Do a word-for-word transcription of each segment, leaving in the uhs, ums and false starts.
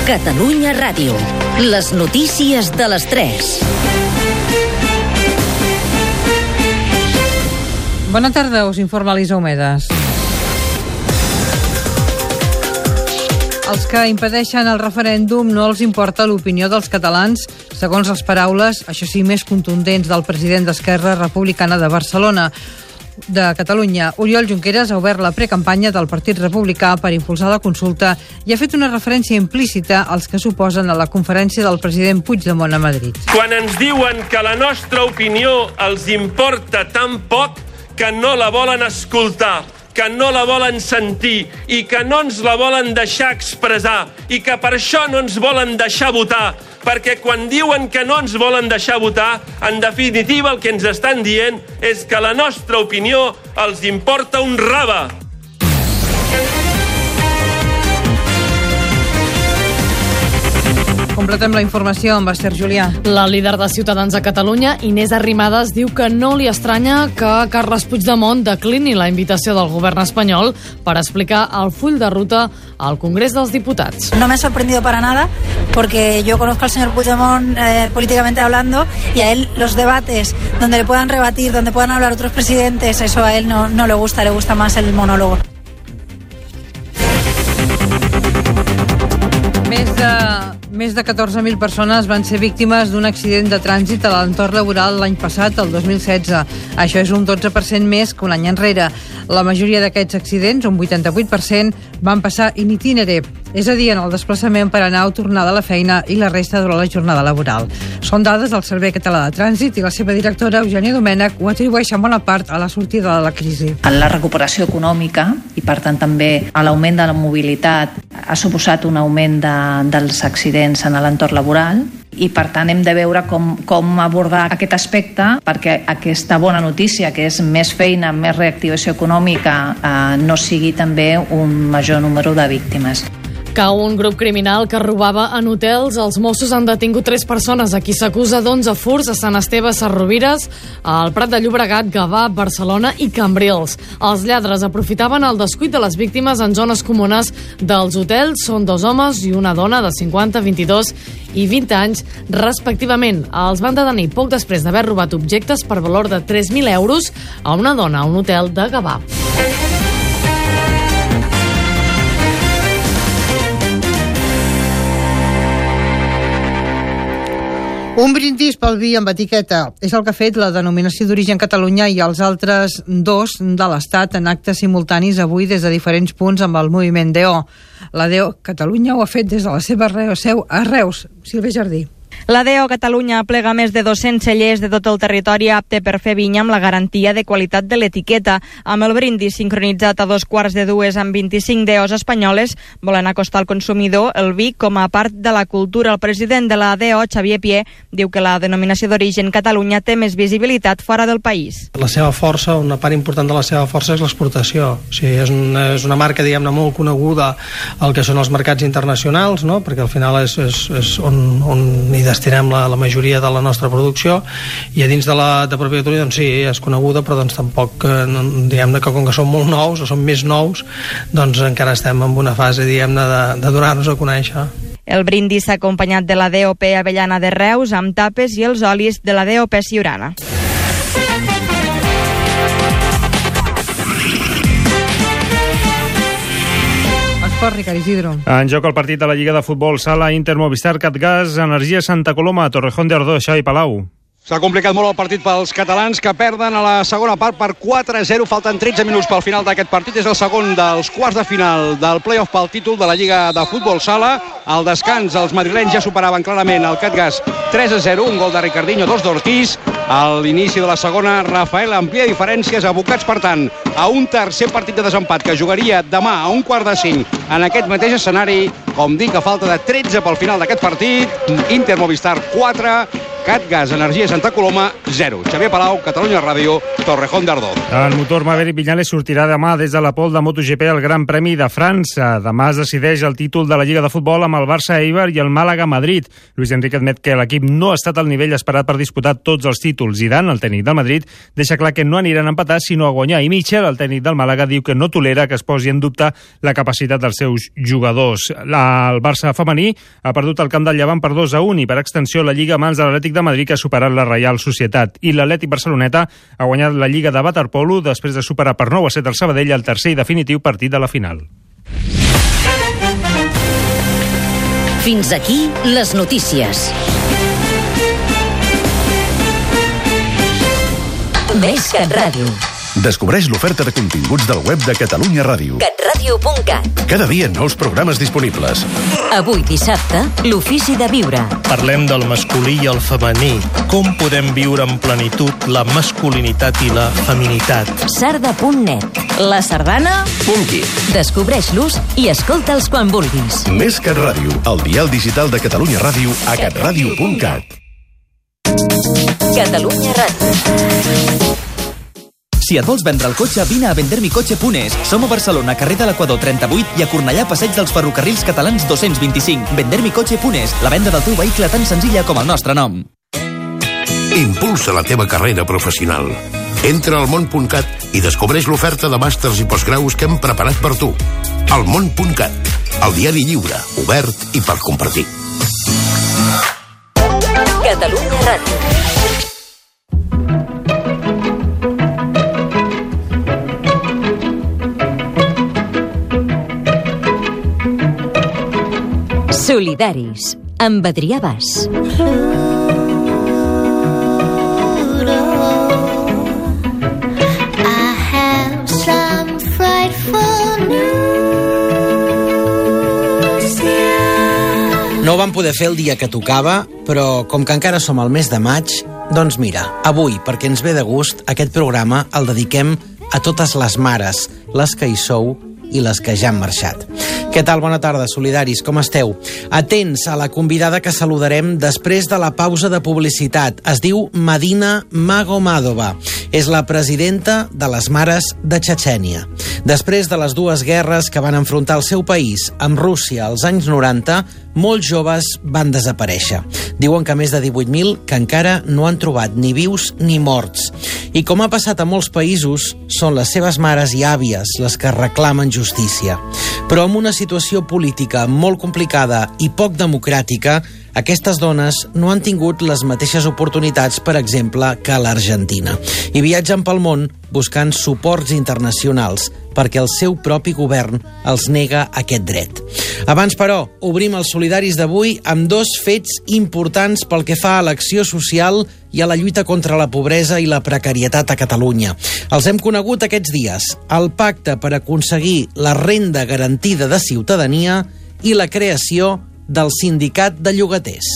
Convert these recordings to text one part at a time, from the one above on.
Catalunya Ràdio. Les notícies de les tres. Bona tarda, us informa Elisa Homedes. Els que impedeixen el referèndum no els importa l'opinió dels catalans, segons les paraules, això sí, més contundents del president d'Esquerra Republicana de Barcelona. De Catalunya, Oriol Junqueras ha obert la precampanya del Partit Republicà per impulsar la consulta i ha fet una referència implícita als que s'oposen a la conferència del president Puigdemont a Madrid. Quan ens diuen que la nostra opinió els importa tan poc que no la volen escoltar, que no la volen sentir i que no ens la volen deixar expressar i que per això no ens volen deixar votar, perquè quan diuen que no ens volen deixar votar, en definitiva el que ens estan dient és que la nostra opinió els importa un rave. Completem la informació amb Esther Julià. La líder de Ciutadans a Catalunya, Inés Arrimadas, diu que no li estranya que Carles Puigdemont declini la invitació del govern espanyol per explicar el full de ruta al Congrés dels Diputats. No me ha sorprendido para nada, porque yo conozco al señor Puigdemont eh, políticamente hablando, y a él los debates donde le puedan rebatir, donde puedan hablar otros presidentes, eso a él no, no le gusta, le gusta más el monólogo. Més de, més de catorze mil persones van ser víctimes d'un accident de trànsit a l'entorn laboral l'any passat, el dos mil setze. Això és un dotze per cent més que un any enrere. La majoria d'aquests accidents, un vuitanta-vuit per cent, van passar in itinere, és a dir, en el desplaçament per anar o tornar de la feina i la resta durant la jornada laboral. Són dades del Servei Català de Trànsit i la seva directora, Eugènia Domènech, ho atribueix en bona part a la sortida de la crisi. La recuperació econòmica i, per tant, també a l'augment de la mobilitat ha suposat un augment de, dels accidents en l'entorn laboral i, per tant, hem de veure com, com abordar aquest aspecte perquè aquesta bona notícia, que és més feina, més reactivació econòmica, eh, no sigui també un major número de víctimes. Cau un grup criminal que robava en hotels. Els Mossos han detingut tres persones a qui s'acusa d'onze furts a Sant Esteve Sesrovires, al Prat de Llobregat, Gavà, Barcelona i Cambrils. Els lladres aprofitaven el descuit de les víctimes en zones comunes dels hotels. Són dos homes i una dona de cinquanta, vint-i-dos i vint anys, respectivament. Els van detenir poc després d'haver robat objectes per valor de tres mil euros a una dona a un hotel de Gavà. Un brindis pel vi amb etiqueta és el que ha fet la denominació d'origen Catalunya i els altres dos de l'Estat en actes simultanis avui des de diferents punts amb el moviment D O. La D O Catalunya ho ha fet des de la seva seu a Reus. Sílvia Jardí. La D O Catalunya plega més de dos-cents cellers de tot el territori apte per fer vinya amb la garantia de qualitat de l'etiqueta. Amb el brindis sincronitzat a dos quarts de dues amb vint-i-cinc D Os espanyoles, volen acostar al consumidor el vi com a part de la cultura. El president de la D O, Xavier Pié, diu que la denominació d'origen Catalunya té més visibilitat fora del país. La seva força, una part important de la seva força és l'exportació. O sigui, és, una, és una marca, diguem-ne, molt coneguda al que són els mercats internacionals, no? Perquè al final és, és, és on, on hi destinem la, la majoria de la nostra producció, i a dins de la de pròpia Catalunya, doncs sí, és coneguda, però doncs tampoc, eh, diguem-ne que com que som molt nous, o som més nous, doncs encara estem en una fase, diguem-ne, de, de donar-nos a conèixer. El brindis s'ha acompanyat de la D O P Avellana de Reus amb tapes i els olis de la D O P Siurana. Ricard Isidro. En joc el partit de la Lliga de Futbol Sala Inter Movistar Catgas, Energia Santa Coloma, Torrejón de Ardoix, Xavi Palau. S'ha complicat molt el partit pels catalans, que perden a la segona part per quatre a zero. Falten tretze minuts pel final d'aquest partit. És el segon dels quarts de final del play-off pel títol de la Lliga de Futbol Sala. Al descans, els madrilenys ja superaven clarament el Catgas tres a zero. Un gol de Ricardinho, dos d'Ortiz. A l'inici de la segona, Rafael amplia diferències, abocats, per tant, a un tercer partit de desempat que jugaria demà a un quart de cinc en aquest mateix escenari. Com dic, a falta de tretze pel final d'aquest partit, Inter Movistar quatre, Catgas, Energia Santa Coloma, zero. Xavier Palau, Catalunya Ràdio, Torrejón de Ardoz. El motor Maverick Viñales sortirà demà des de la pole de MotoGP al Gran Premi de França. Demà es decideix el títol de la Lliga de Futbol amb el Barça Eibar i el Màlaga Madrid. Luis Enrique admet que l'equip no ha estat al nivell esperat per disputar tots els títols. Zidane, el tècnic del Madrid, deixa clar que no aniran empatats sinó a guanyar. I Michel, el tècnic del Màlaga, diu que no tolera que es posi en dubte la capacitat dels seus jugadors. La, el Barça femení ha perdut el camp del Llevant per dos a un i per extensió la Lliga a mans de l'Atlètic de Madrid, que ha superat la Reial Societat. I l'Atlètic Barceloneta ha guanyat la Lliga de waterpolo després de superar per nou a set el Sabadell al tercer i definitiu partit de la final. Fins aquí les notícies. Més Cat Ràdio. Descobreix l'oferta de continguts del web de Catalunya Ràdio. catradio punt cat. Cada dia nous programes disponibles. Avui dissabte, l'ofici de viure. Parlem del masculí i el femení. Com podem viure en plenitud la masculinitat i la feminitat. sarda punt net. La sardana... Punqui. Descobreix-los i escolta'ls quan vulguis. Més Cat Ràdio, el dial digital de Catalunya Ràdio a catradio punt cat. Catalunya Ràdio. Si et vols vendre el cotxe, vine a vendermi cotxe punt es. Som a Barcelona, carrer de l'Equador trenta-vuit i a Cornellà, passeig dels Ferrocarrils Catalans dos-cents vint-i-cinc. vendermi cotxe punt es. La venda del teu vehicle tan senzilla com el nostre nom. Impulsa la teva carrera professional. Entra al món punt cat i descobreix l'oferta de màsters i postgraus que hem preparat per tu. El món punt cat, el diari lliure, obert i per compartir. Catalunya Ràdio. Solidaris, amb Adrià Bas. No ho vam poder fer el dia que tocava, però com que encara som al mes de maig, doncs mira, avui, perquè ens ve de gust, aquest programa el dediquem a totes les mares, les que hi sou i les que ja han marxat. Què tal? Bona tarda, solidaris, com esteu? Atents a la convidada que saludarem després de la pausa de publicitat. Es diu Madina Magomadova. És la presidenta de les Mares de Txetxènia. Després de les dues guerres que van enfrontar el seu país amb Rússia als anys noranta, molts joves van desaparèixer. Diuen que més de divuit mil que encara no han trobat ni vius ni morts. I com ha passat a molts països, són les seves mares i àvies les que reclamen justícia. Però amb una situació política molt complicada i poc democràtica, aquestes dones no han tingut les mateixes oportunitats, per exemple, que a l'Argentina. I viatgen pel món buscant suports internacionals perquè el seu propi govern els nega aquest dret. Abans, però, obrim els solidaris d'avui amb dos fets importants pel que fa a l'acció social i a la lluita contra la pobresa i la precarietat a Catalunya. Els hem conegut aquests dies: el pacte per aconseguir la renda garantida de ciutadania i la creació del sindicat de llogaters.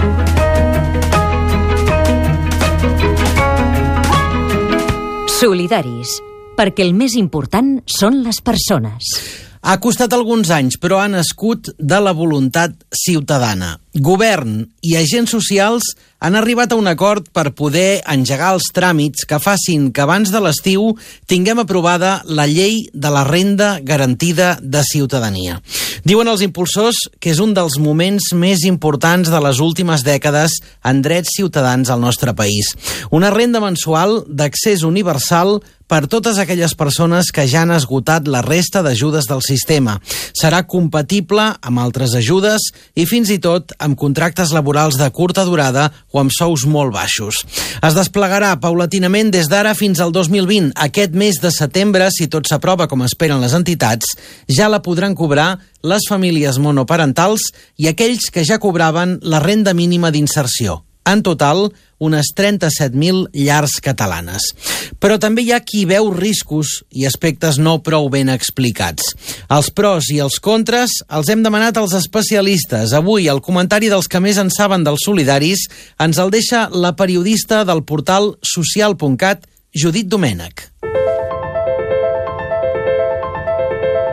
Solidaris, perquè el més important són les persones. Ha costat alguns anys, però ha nascut de la voluntat ciutadana. Govern i agents socials han arribat a un acord per poder engegar els tràmits que facin que abans de l'estiu tinguem aprovada la llei de la renda garantida de ciutadania. Diuen els impulsors que és un dels moments més importants de les últimes dècades en drets ciutadans al nostre país. Una renda mensual d'accés universal per totes aquelles persones que ja han esgotat la resta d'ajudes del sistema. Serà compatible amb altres ajudes i fins i tot amb contractes laborals de curta durada o amb sous molt baixos. Es desplegarà paulatinament des d'ara fins al dos mil vint. Aquest mes de setembre, si tot s'aprova com esperen les entitats, ja la podran cobrar les famílies monoparentals i aquells que ja cobraven la renda mínima d'inserció. En total, unes trenta-set mil llars catalanes. Però també hi ha qui veu riscos i aspectes no prou ben explicats. Els pros i els contres els hem demanat als especialistes. Avui, el comentari dels que més en saben dels solidaris ens el deixa la periodista del portal social punt cat, Judit Domènech.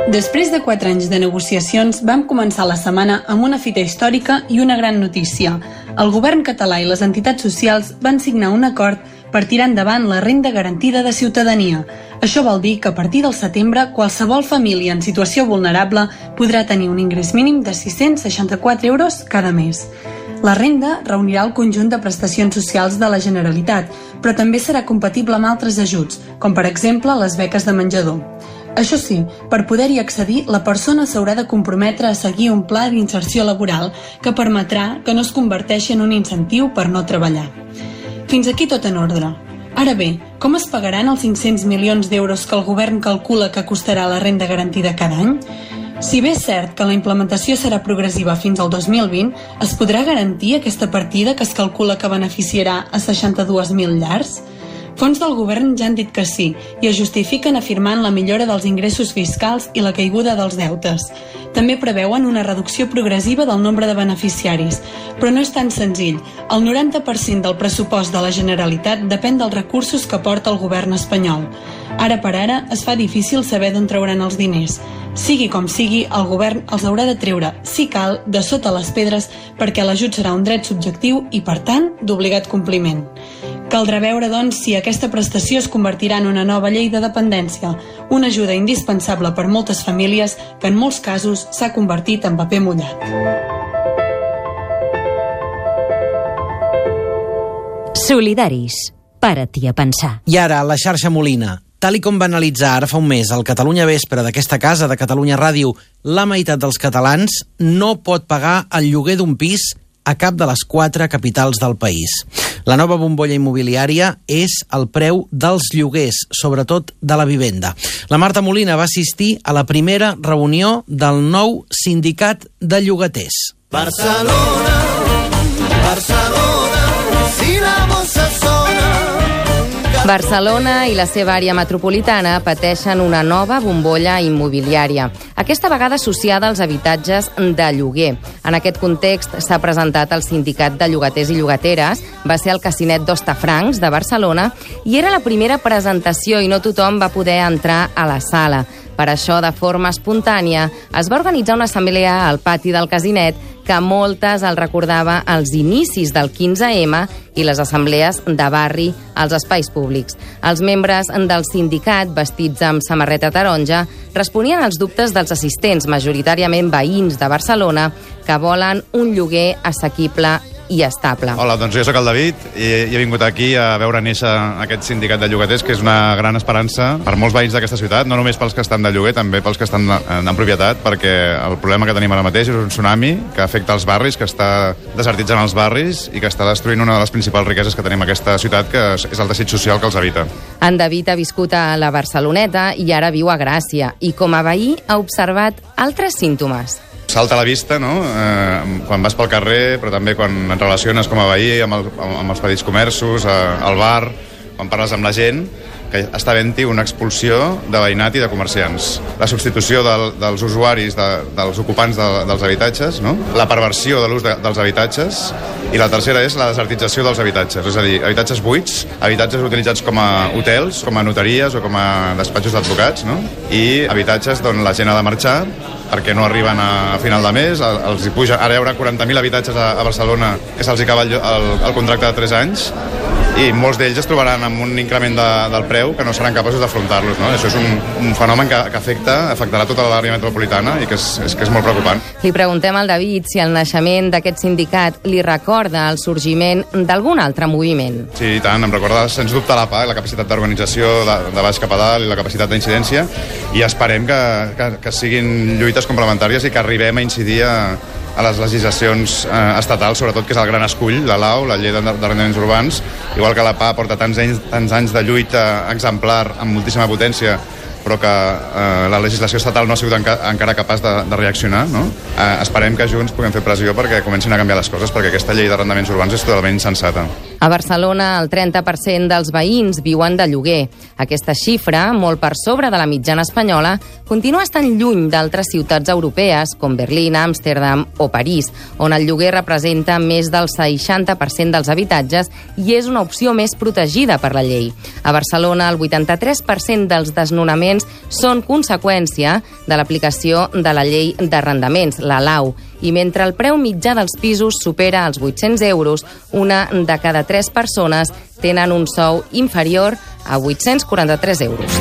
Després de quatre anys de negociacions, vam començar la setmana amb una fita històrica i una gran notícia. El govern català i les entitats socials van signar un acord per tirar endavant la renda garantida de ciutadania. Això vol dir que a partir del setembre qualsevol família en situació vulnerable podrà tenir un ingrés mínim de sis-cents seixanta-quatre euros cada mes. La renda reunirà el conjunt de prestacions socials de la Generalitat, però també serà compatible amb altres ajuts, com per exemple les beques de menjador. Això sí, per poder-hi accedir, la persona s'haurà de comprometre a seguir un pla d'inserció laboral que permetrà que no es converteixi en un incentiu per no treballar. Fins aquí tot en ordre. Ara bé, com es pagaran els cinc-cents milions d'euros que el govern calcula que costarà la renda garantida cada any? Si bé és cert que la implementació serà progressiva fins al dos mil vint, es podrà garantir aquesta partida que es calcula que beneficiarà a seixanta-dues mil llars? Fons del govern ja han dit que sí i es justifiquen afirmant la millora dels ingressos fiscals i la caiguda dels deutes. També preveuen una reducció progressiva del nombre de beneficiaris. Però no és tan senzill. El noranta per cent del pressupost de la Generalitat depèn dels recursos que porta el govern espanyol. Ara per ara es fa difícil saber d'on trauran els diners. Sigui com sigui, el govern els haurà de treure, si cal, de sota les pedres perquè l'ajut serà un dret subjectiu i, per tant, d'obligat compliment. Caldrà veure, doncs, si aquesta prestació es convertirà en una nova llei de dependència, una ajuda indispensable per moltes famílies que en molts casos s'ha convertit en paper mullat. Solidaris. Para-t'hi a pensar. I ara, la xarxa Molina. Tal i com va analitzar ara fa un mes el Catalunya Vespre d'aquesta casa, de Catalunya Ràdio, la meitat dels catalans no pot pagar el lloguer d'un pis a cap de les quatre capitals del país. La nova bombolla immobiliària és el preu dels lloguers, sobretot de la vivenda. La Marta Molina va assistir a la primera reunió del nou sindicat de llogaters. Barcelona, Barcelona, si la bossa sona... Barcelona i la seva àrea metropolitana pateixen una nova bombolla immobiliària, aquesta vegada associada als habitatges de lloguer. En aquest context s'ha presentat el Sindicat de Llogaters i Llogateres, va ser al Casinet d'Hostafrancs de Barcelona i era la primera presentació i no tothom va poder entrar a la sala. Per això, de forma espontània, es va organitzar una assemblea al pati del Casinet que moltes el recordava als inicis del quinze eme i les assemblees de barri als espais públics. Els membres del sindicat, vestits amb samarreta taronja, responien als dubtes dels assistents, majoritàriament veïns de Barcelona, que volen un lloguer assequible i estable. Hola, doncs jo sóc el David i he vingut aquí a veure néixer aquest sindicat de llogaters, que és una gran esperança per molts veïns d'aquesta ciutat, no només pels que estan de lloguer, també pels que estan en, en propietat, perquè el problema que tenim ara mateix és un tsunami que afecta els barris, que està desertitzant els barris i que està destruint una de les principals riqueses que tenim a aquesta ciutat, que és el teixit social que els habita. En David ha viscut a la Barceloneta i ara viu a Gràcia i com a veí ha observat altres símptomes. Salta a la vista, no?, eh, quan vas pel carrer, però també quan et relaciones com a veí amb, el, amb els petits comerços, eh, al bar, quan parles amb la gent, que està havent-hi una expulsió de veïnat i de comerciants. La substitució del, dels usuaris, de, dels ocupants de, dels habitatges, no?, la perversió de l'ús de, dels habitatges, i la tercera és la desertització dels habitatges, és a dir, habitatges buits, habitatges utilitzats com a hotels, com a notaries o com a despatxos d'advocats, no?, i habitatges d'on la gent ha de marxar perquè no arriben a final de mes, els hi puja, ara hi haurà quaranta mil habitatges a, a Barcelona que se'ls acaba el, el, el contracte de tres anys, i molts d'ells es trobaran amb un increment de, del preu que no seran capaços d'afrontar-los, no? Això és un, un fenomen que, que afecta, afectarà tota l'àrea metropolitana i que és, és, que és molt preocupant. Li preguntem al David si el naixement d'aquest sindicat li recorda el sorgiment d'algun altre moviment. Sí, i tant, em recorda sens dubte l'A P A, la capacitat d'organització de, de baix cap a dalt i la capacitat d'incidència, i esperem que, que, que siguin lluites complementàries i que arribem a incidir a, a les legislacions eh, estatals, sobretot, que és el gran escull, la Lau, la llei d'arrendaments urbans, igual que la P A porta tants anys, tants anys de lluita exemplar amb moltíssima potència, però que eh, la legislació estatal no ha sigut enca encara capaç de, de reaccionar, no? Eh, esperem que junts puguem fer pressió perquè comencin a canviar les coses, perquè aquesta llei d'arrendaments urbans és totalment insensata. A Barcelona, el trenta per cent dels veïns viuen de lloguer. Aquesta xifra, molt per sobre de la mitjana espanyola, continua estant lluny d'altres ciutats europees, com Berlín, Amsterdam o París, on el lloguer representa més del seixanta per cent dels habitatges i és una opció més protegida per la llei. A Barcelona, el vuitanta-tres per cent dels desnonaments són conseqüència de l'aplicació de la llei d'arrendaments, la lau, i mentre el preu mitjà dels pisos supera els vuit-cents euros, una de cada tres persones tenen un sou inferior a vuit-cents quaranta-tres euros.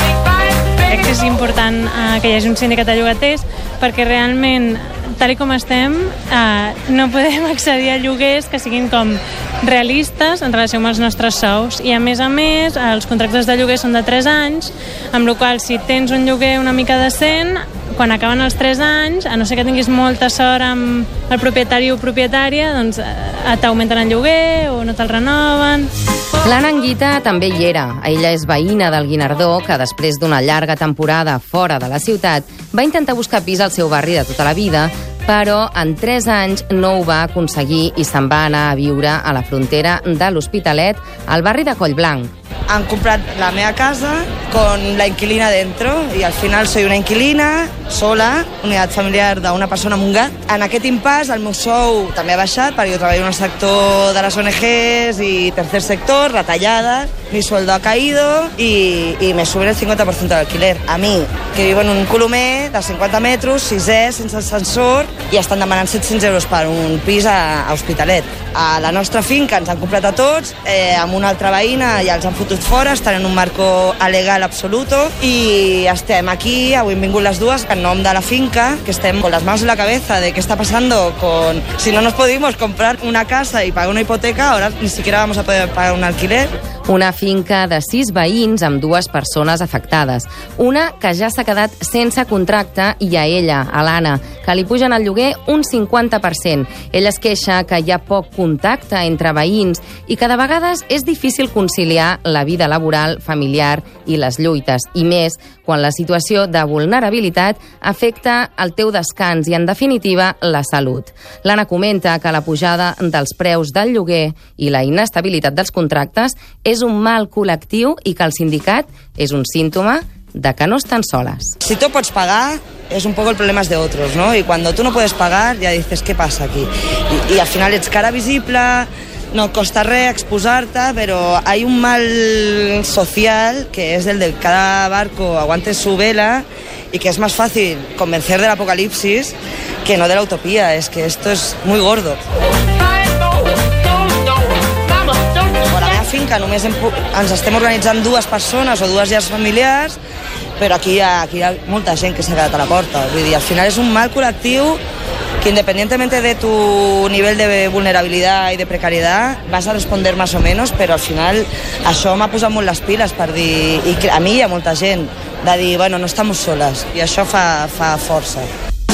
Crec que és important eh, que hi hagi un sindicat de llogaters perquè realment, tal com estem, eh, no podem accedir a lloguers que siguin com realistes en relació amb els nostres sous. I a més a més, els contractes de lloguer són de tres anys, amb la qual cosa, si tens un lloguer una mica decent, quan acaben els tres anys, a no ser que tinguis molta sort amb el propietari o propietària, doncs t'augmenten el lloguer o no te'l renoven. L'Anna Anguita també hi era. Ella és veïna del Guinardó, que després d'una llarga temporada fora de la ciutat va intentar buscar pis al seu barri de tota la vida, però en tres anys no ho va aconseguir i se'n va anar a viure a la frontera de l'Hospitalet, al barri de Collblanc. Han comprat la meva casa con la inquilina dentro y al final soy una inquilina sola, unitat familiar d'una persona amb un gat. En aquest impàs el meu sou també ha baixat perquè jo treballo en el sector de les O N Ges i tercer sector, retallades, mi sueldo ha caído y, y me suben el cincuenta por ciento del alquiler. A mi, que vivo en un colomer de cinquanta metres, sisè, sense ascensor, i estan demanant set-cents euros per un pis a, a Hospitalet. A la nostra finca ens han comprat a tots, eh, amb una altra veïna ja els han fotut fora, estan en un marco alegal absoluto i estem aquí, avui hem vingut les dues en nom de la finca, que estem con las manos en la cabeza de qué está pasando con... Si no nos pudimos comprar una casa y pagar una hipoteca, ahora ni siquiera vamos a poder pagar un alquiler. Una finca de sis veïns amb dues persones afectades. Una que ja s'ha quedat sense contracte i a ella, a l'Anna, que li pugen el lloguer un cinquanta per cent. Ella es queixa que hi ha poc contacte entre veïns i que de vegades és difícil conciliar la vida laboral, familiar i les lluites, i més quan la situació de vulnerabilitat afecta el teu descans i, en definitiva, la salut. L'Anna comenta que la pujada dels preus del lloguer i la inestabilitat dels contractes és un mal col·lectiu i que el sindicat és un símptoma de que no estan soles. Si tú pots pagar, es un poco el problema es de otros, ¿no? Y cuando tú no puedes pagar, ya dices, ¿qué pasa aquí? Y, y al final ets cara visible, no costa res exposar-te, pero hay un mal social que es el de cada barco aguante su vela y que es más fácil convencer del apocalipsis que no de la utopía. Es que esto es muy gordo. Finca només hem, ens estem organitzant dues persones o dues llars familiars, però aquí hi ha, aquí hi ha molta gent que s'ha quedat a la porta. Vull dir, al final és un mal col·lectiu que independientemente de tu nivel de vulnerabilidad y de precariedad vas a responder más o menos, però al final això m'ha posat molt les piles per dir, i a mi hi ha molta gent, de dir, bueno, no estem soles, i això fa, fa força.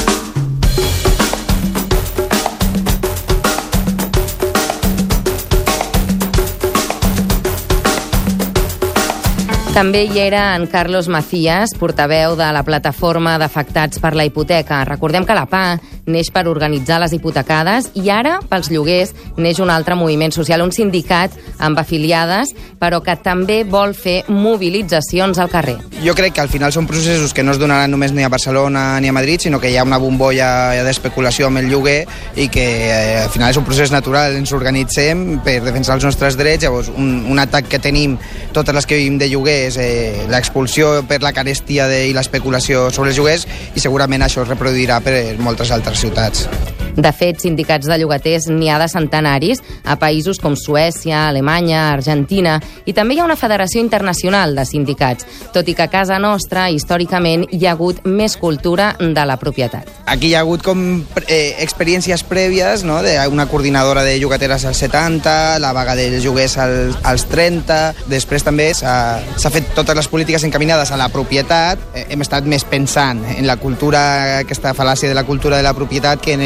També hi era en Carlos Macías, portaveu de la plataforma d'afectats per la hipoteca. Recordem que la P A neix per organitzar les hipotecades i ara, pels lloguers, neix un altre moviment social, un sindicat amb afiliades, però que també vol fer mobilitzacions al carrer. Jo crec que al final són processos que no es donaran només ni a Barcelona ni a Madrid, sinó que hi ha una bombolla d'especulació amb el lloguer i que eh, al final és un procés natural, ens organitzem per defensar els nostres drets. Llavors, un, un atac que tenim totes les que vivim de lloguer és eh, l'expulsió per la carestia de, i l'especulació sobre els lloguers, i segurament això es reproduirà per moltes altres ciutats. De fet, sindicats de llogaters n'hi ha de centenaris a països com Suècia, Alemanya, Argentina, i també hi ha una federació internacional de sindicats, tot i que a casa nostra, històricament, hi ha hagut més cultura de la propietat. Aquí hi ha hagut com eh, experiències prèvies, no?, d'una coordinadora de llogateres als setanta, la vaga dels lloguers als, als trenta, després també s'ha fet totes les polítiques encaminades a la propietat, eh, hem estat més pensant en la cultura, aquesta fal·làcia de la cultura de la propietat que en el lloguer,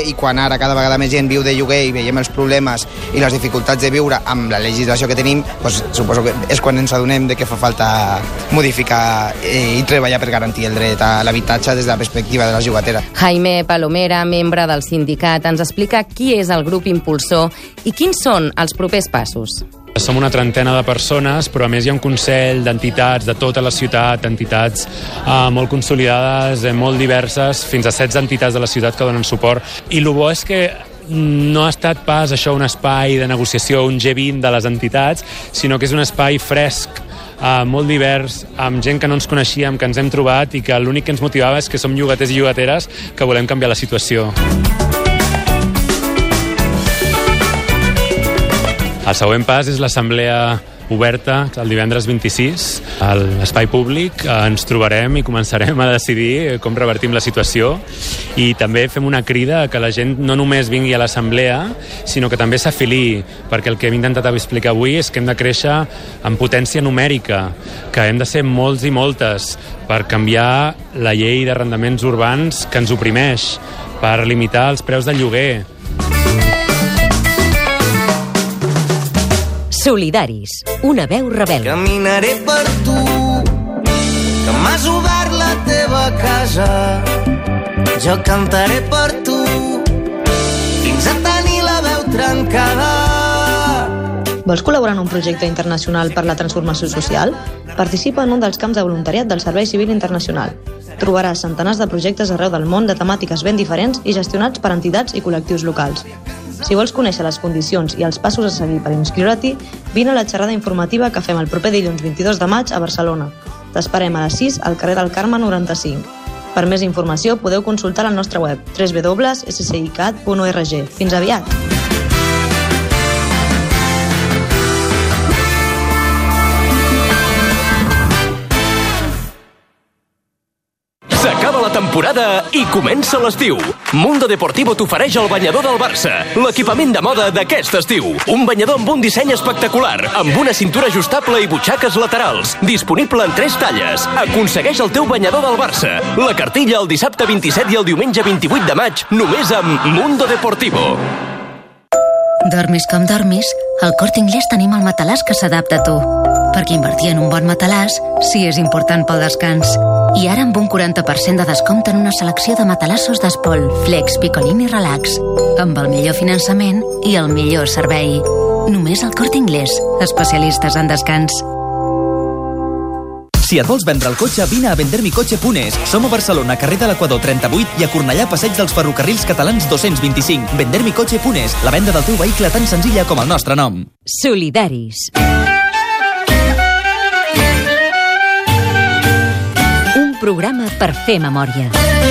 i quan ara cada vegada més gent viu de lloguer i veiem els problemes i les dificultats de viure amb la legislació que tenim, doncs suposo que és quan ens adonem de que fa falta modificar eh, i treballar per garantir el dret a l'habitatge des de la perspectiva de la llogatera. Jaime Palomera, membre del sindicat, ens explica qui és el grup impulsor i quins són els propers passos. Som una trentena de persones, però a més hi ha un consell d'entitats de tota la ciutat, entitats eh, molt consolidades, eh, molt diverses, fins a setze entitats de la ciutat que donen suport. I el bo és que no ha estat pas això un espai de negociació, un G vint de les entitats, sinó que és un espai fresc, Uh, molt divers, amb gent que no ens coneixíem, que ens hem trobat i que l'únic que ens motivava és que som llogaters i llogateres que volem canviar la situació. El següent pas és l'assemblea oberta el divendres vint-i-sis a l'espai públic. Ens trobarem i començarem a decidir com revertim la situació i també fem una crida a que la gent no només vingui a l'assemblea, sinó que també s'afiliï, perquè el que hem intentat explicar avui és que hem de créixer en potència numèrica, que hem de ser molts i moltes per canviar la llei d'arrendaments urbans que ens oprimeix, per limitar els preus del lloguer. Solidaris, una veu rebel. Caminaré per tu, que m'has obert la teva casa. Jo cantaré per tu, fins a tenir la veu trencada. Vols col·laborar en un projecte internacional per la transformació social? Participa en un dels camps de voluntariat del Servei Civil Internacional. Trobaràs centenars de projectes arreu del món de temàtiques ben diferents i gestionats per entitats i col·lectius locals. Si vols conèixer les condicions i els passos a seguir per inscriure-t'hi, vine a la xerrada informativa que fem el proper dilluns vint-i-dos de maig a Barcelona. T'esperem a les sis al carrer del Carme noranta-cinc. Per més informació podeu consultar la nostra web w w w punt s c i cat punt org. Fins aviat! S'acaba la temporada i comença l'estiu. Mundo Deportivo t'ofereix el banyador del Barça, l'equipament de moda d'aquest estiu. Un banyador amb un disseny espectacular, amb una cintura ajustable i butxaques laterals, disponible en tres talles. Aconsegueix el teu banyador del Barça. La cartilla el dissabte vint-i-set i el diumenge vint-i-vuit de maig, només amb Mundo Deportivo. Dormis com dormis, al Corte Inglés tenim el matalàs que s'adapta a tu. Perquè invertir en un bon matalàs sí és important pel descans. I ara amb un quaranta per cent de descompte en una selecció de matalassos d'Espol, Flex, Picolín i Relax. Amb el millor finançament i el millor servei. Només al Corte Inglés, especialistes en descans. Si et vols vendre el cotxe, vine a vendermicotxe punt es. Som a Barcelona, carrer de l'Equador trenta-vuit i a Cornellà, passeig dels Ferrocarrils Catalans dos-cents vint-i-cinc. vendermicotxe punt es, la venda del teu vehicle tan senzilla com el nostre nom. Solidaris. Un programa per fer memòria.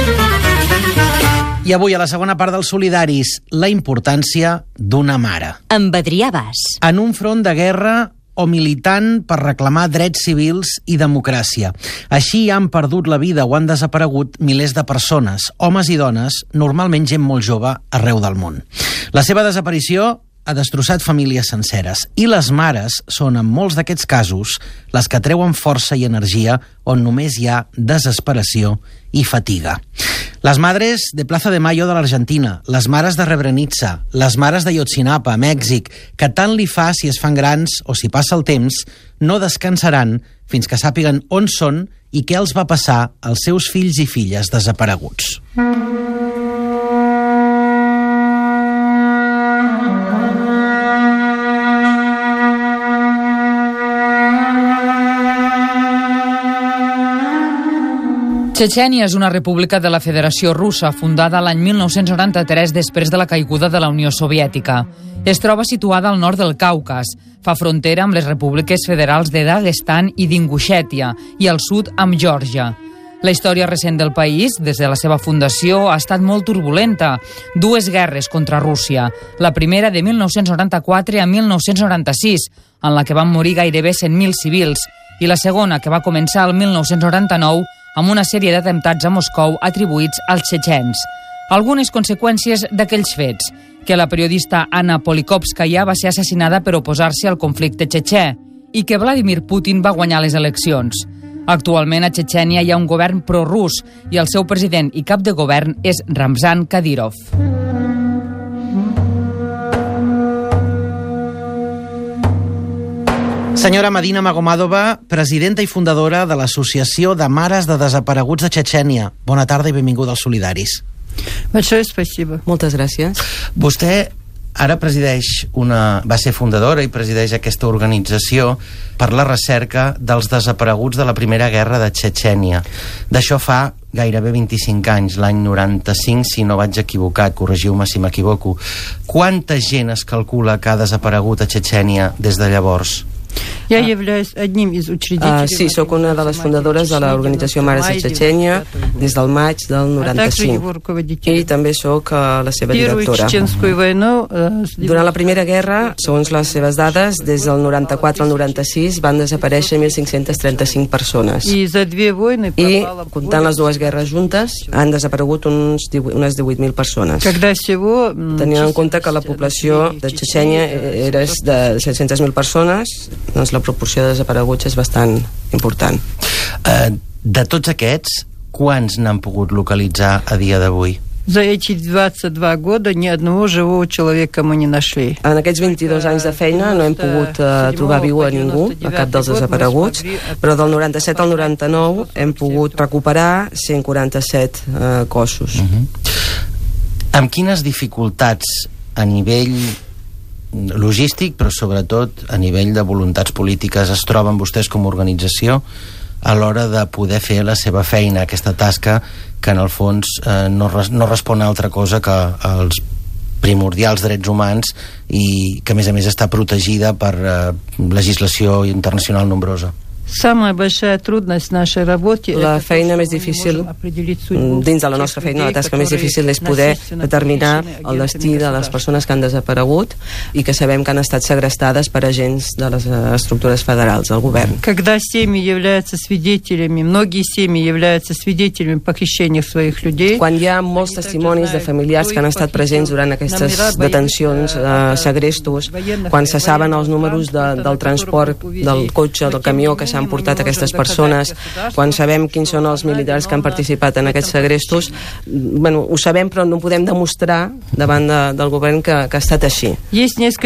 I avui, a la segona part dels Solidaris, la importància d'una mare. Amb Adrià Bas. En un front de guerra o militant per reclamar drets civils i democràcia. Així han perdut la vida o han desaparegut milers de persones, homes i dones, normalment gent molt jove, arreu del món. La seva desaparició ha destrossat famílies senceres i les mares són, en molts d'aquests casos, les que treuen força i energia on només hi ha desesperació i fatiga. Les madres de Plaza de Mayo de l'Argentina, les mares de Srebrenica, les mares de Yotzinapa, a Mèxic, que tant li fa si es fan grans o si passa el temps, no descansaran fins que sàpiguen on són i què els va passar als seus fills i filles desapareguts. Txetxènia és una república de la Federació Russa, fundada l'any mil nou-cents noranta-tres després de la caiguda de la Unió Soviètica. Es troba situada al nord del Caucas, fa frontera amb les repúbliques federals de Daguestan i d'Ingusxètia i al sud amb Geòrgia. La història recent del país, des de la seva fundació, ha estat molt turbulenta. Dues guerres contra Rússia, la primera de mil nou-cents noranta-quatre a mil nou-cents noranta-sis, en la que van morir gairebé cent mil civils, i la segona, que va començar el mil nou-cents noranta-nou, amb una sèrie d'atemptats a Moscou atribuïts als txetxens. Algunes conseqüències d'aquells fets: que la periodista Anna Polikovskaya va ser assassinada per oposar-se al conflicte txetxè i que Vladimir Putin va guanyar les eleccions. Actualment a Txetxènia hi ha un govern prorús i el seu president i cap de govern és Ramzan Kadyrov. Senyora Madina Magomádova, presidenta i fundadora de l'Associació de Mares de Desapareguts de Txetxènia. Bona tarda i benvinguda als Solidaris. Moltes gràcies. Vostè ara presideix una... va ser fundadora i presideix aquesta organització per la recerca dels desapareguts de la Primera Guerra de Txetxènia. D'això fa gairebé vint-i-cinc anys, l'any noranta-cinc, si no vaig equivocat, corregiu-me si m'equivoco. Quanta gent es calcula que ha desaparegut a Txetxènia des de llavors? Uh, sí, sóc una de les fundadores de l'organització Mares de Txetxènia des del maig del noranta-cinc i també sóc uh, la seva directora. Durant la Primera Guerra, segons les seves dades, des del noranta-quatre al noranta-sis van desaparèixer mil cinc-cents trenta-cinc persones i, comptant les dues guerres juntes, han desaparegut uns divuit, unes divuit mil persones. Tenint en compte que la població de Txetxènia era de set-centes mil persones, doncs la proporció de desapareguts és bastant important. Uh, de tots aquests, quants n'han pogut localitzar a dia d'avui? En aquests vint-i-dos anys de feina no hem pogut uh, trobar viu a ningú, a cap dels desapareguts, però del noranta-set al noranta-nou hem pogut recuperar cent quaranta-set uh, cossos. Uh-huh. Amb quines dificultats a nivell logístic, però sobretot a nivell de voluntats polítiques es troben vostès com a organització a l'hora de poder fer la seva feina, aquesta tasca que en el fons eh, no, res, no respon a altra cosa que als primordials drets humans i que a més a més està protegida per eh, legislació internacional nombrosa? La feina més difícil dins de la nostra feina, la tasca més difícil és poder determinar el destí de les persones que han desaparegut i que sabem que han estat segrestades per agents de les estructures federals del govern. Quan hi ha molts testimonis de familiars que han estat presents durant aquestes detencions, eh, segrestos, quan se saben els números de, del transport del cotxe, del camió que s'han portat aquestes persones, quan sabem quins són els militars que han participat en aquests segrestos, bueno, ho sabem però no podem demostrar davant de, del govern que, que ha estat així. Hi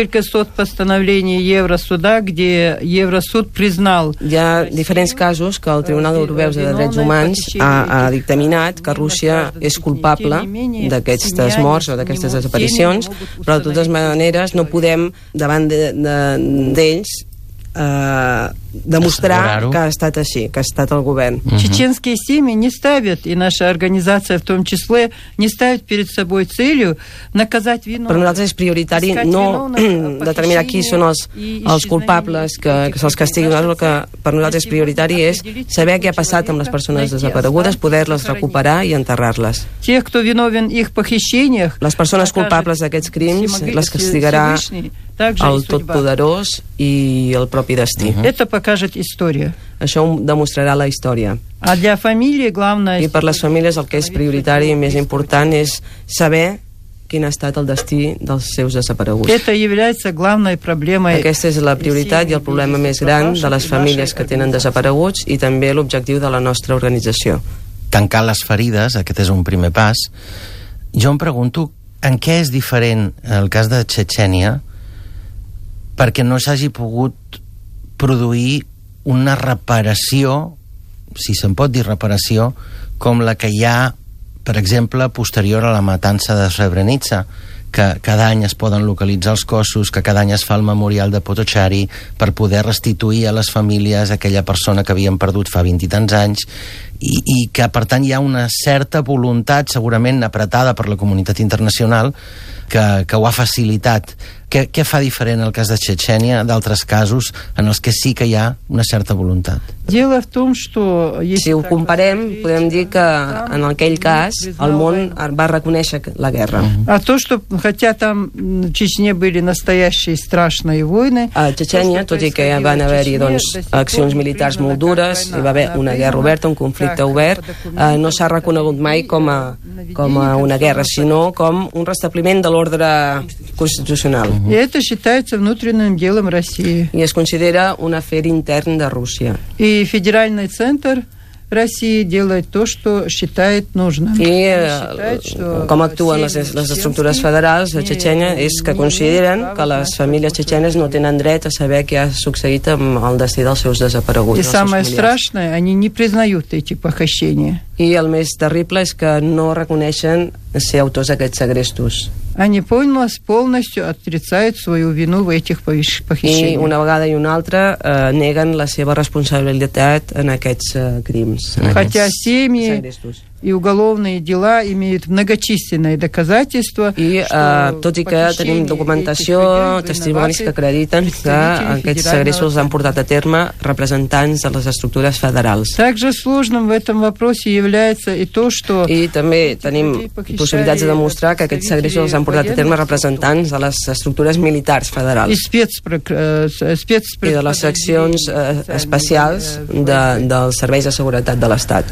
ha diferents casos que el Tribunal Europeu de Drets Humans ha, ha dictaminat que Rússia és culpable d'aquestes morts o d'aquestes desaparicions, però de totes maneres no podem davant d'ells de, de, Uh, demostrar que ha estat així, que ha estat el govern. Чеченские семьи не ставят, и наша организация в том числе, не ставит перед собой целью наказать виновных. Per nosaltres és prioritari no determinar qui són els, els culpables, que, que se'ls castigui. El que per nosaltres és prioritari és saber què ha passat amb les persones desaparegudes, poder-les recuperar i enterrar-les. Тех, кто виновен их похищениях, les persones culpables d'aquests crims les castigarà el Totpoderós i el propi destí. Это покажет история. Això ho demostrarà la història. А для фамилии главное... I per les famílies el que és prioritari i més important és saber quin ha estat el destí dels seus desapareguts. Это является главной проблемой. Aquesta és la prioritat i el problema més gran de les famílies que tenen desapareguts i també l'objectiu de la nostra organització. Tancar les ferides, aquest és un primer pas. Jo em pregunto en què és diferent el cas de Txetxènia perquè no s'hagi pogut produir una reparació, si se'n pot dir reparació, com la que hi ha, per exemple, posterior a la matança de Srebrenica, que cada any es poden localitzar els cossos, que cada any es fa el memorial de Potocari per poder restituir a les famílies aquella persona que havien perdut fa vint i tants anys, i, i que, per tant, hi ha una certa voluntat, segurament apretada per la comunitat internacional, que, que ho ha facilitat. Què, què fa diferent el cas de Txetxènia d'altres casos en els que sí que hi ha una certa voluntat? Si ho comparem, podem dir que en aquell cas el món va reconèixer la guerra. A Txetxènia, tot i que van haver-hi doncs, accions militars molt dures, hi va haver una guerra oberta, un conflicte obert, eh, no s'ha reconegut mai com a, com a una guerra, sinó com un restabliment de l'ordre constitucional. И это считается внутренним делом России. I es considera un afer intern de Rússia. И федеральный центр России делает то, что считает нужным. I eh, com actuen les, les estructures federals a Txetxènia és que consideren que les famílies txetxenes no tenen dret a saber què ha succeït amb el destí dels seus desapareguts. И самое страшное, они не признают эти похищения. I el més terrible és que no reconeixen ser autors d'aquests segrestos. Они полностью отрицают свою вину в этих похищениях. I una vegada i una altra eh, neguen la seva responsabilitat en aquests eh, crims. Хотя семьи и уголовные дела имеют многочисленные доказательства. I eh, tot i que tenim documentació, testimonis que acrediten que aquests segrestos han portat a terme representants de les estructures federals. Также сложным в этом вопросе является и то, что... I també tenim possibilitats de demostrar que aquests segrestos han portat a terme representants de les estructures militars federals i de les seccions eh, especials de, dels serveis de seguretat de l'Estat.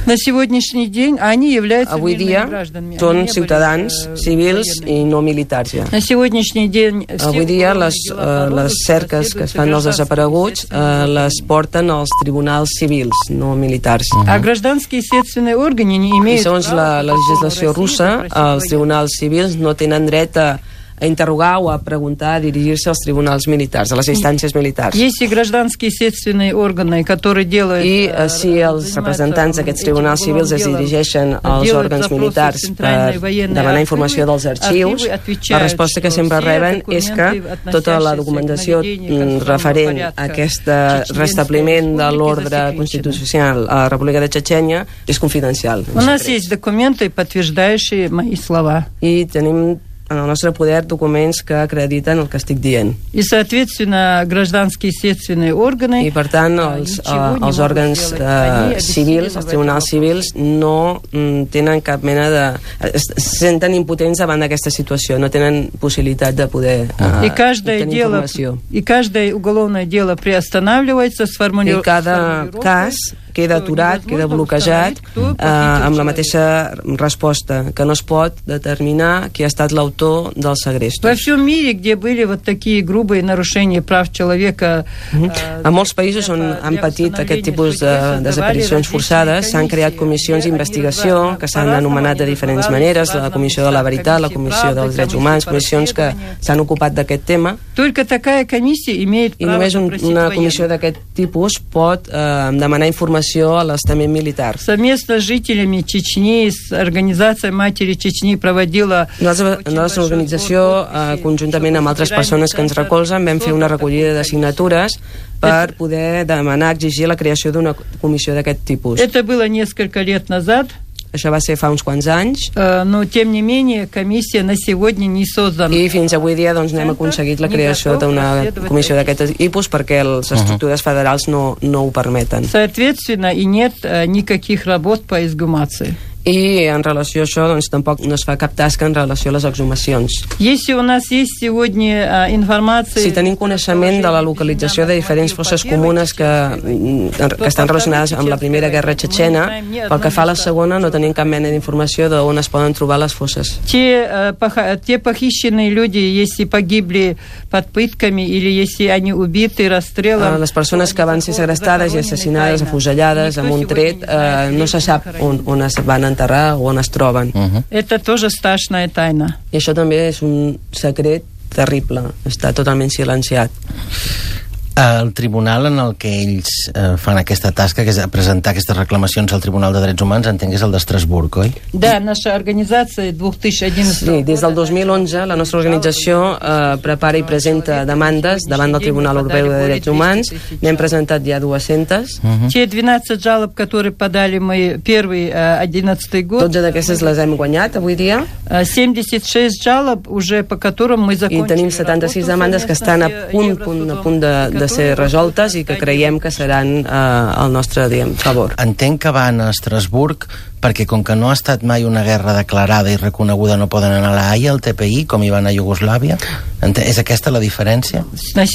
Avui dia són ciutadans civils i no militars ja. Avui dia les, eh, les cerques que es fan dels desapareguts eh, les porten als tribunals civils, no militars. I segons la, la legislació russa, els tribunals civils no tenen dret a a interrogar o a preguntar, a dirigir-se als tribunals militars, a les instàncies militars. I eh, si els representants d'aquests tribunals civils es dirigeixen als òrgans militars per demanar informació dels arxius, la resposta que sempre reben és que tota la documentació referent a aquest restabliment de l'ordre constitucional a la República de Txetxènia és confidencial. I tenim en el nostre poder documents que acrediten el que estic dient. I, per tant, els, eh, els òrgans eh, civils, els tribunals civils, no mm, tenen cap mena de... Es senten impotents davant d'aquesta situació, no tenen possibilitat de poder eh, obtenir informació. I cada cas queda aturat, queda bloquejat eh, amb la mateixa resposta, que no es pot determinar qui ha estat l'autor dels segrestos. A molts països on han patit aquest tipus de desaparicions forçades s'han creat comissions d'investigació que s'han anomenat de diferents maneres, la Comissió de la Veritat, la Comissió dels Drets Humans, comissions que s'han ocupat d'aquest tema, i només un, una comissió d'aquest tipus pot eh, demanar informació a l'estament militar. Nosaltres, la nostra organització, eh, conjuntament amb altres persones que ens recolzen, vam fer una recollida de signatures per poder demanar, exigir la creació d'una comissió d'aquest tipus. Això va ser fa uns quants anys. I fins avui dia doncs, n'hem aconseguit la creació d'una comissió d'aquest tipus perquè les estructures federals no, no ho permeten. I en relació a això doncs, tampoc no es fa cap tasca en relació a les exhumacions. Si tenim coneixement de la localització de diferents fosses comunes que, que estan relacionades amb la Primera Guerra Txetxena, pel que fa a la segona no tenim cap mena d'informació d'on es poden trobar les fosses. Les persones que van ser segrestades i assassinades, afusellades amb un tret, eh, no se sap on, on es van enterrar o on es troben. Uh-huh. I això també és un secret terrible, està totalment silenciat. El tribunal en el que ells eh, fan aquesta tasca, que és presentar aquestes reclamacions al Tribunal de Drets Humans, entenc que és el d'Estrasburg, oi? Sí, des del dos mil onze la nostra organització eh, prepara i presenta demandes davant del Tribunal Europeu de Drets Humans. N'hem presentat ja dues-centes. dotze d'aquestes les hem guanyat avui dia. I tenim setanta-sis demandes que estan a punt, punt, a punt de de ser resoltes i que creiem que seran eh, al nostre, diguem, favor. Entenc que van a Estrasburg perquè com que no ha estat mai una guerra declarada i reconeguda no poden anar a la Haia, al T P I, com hi van a Iugoslàvia? És aquesta la diferència?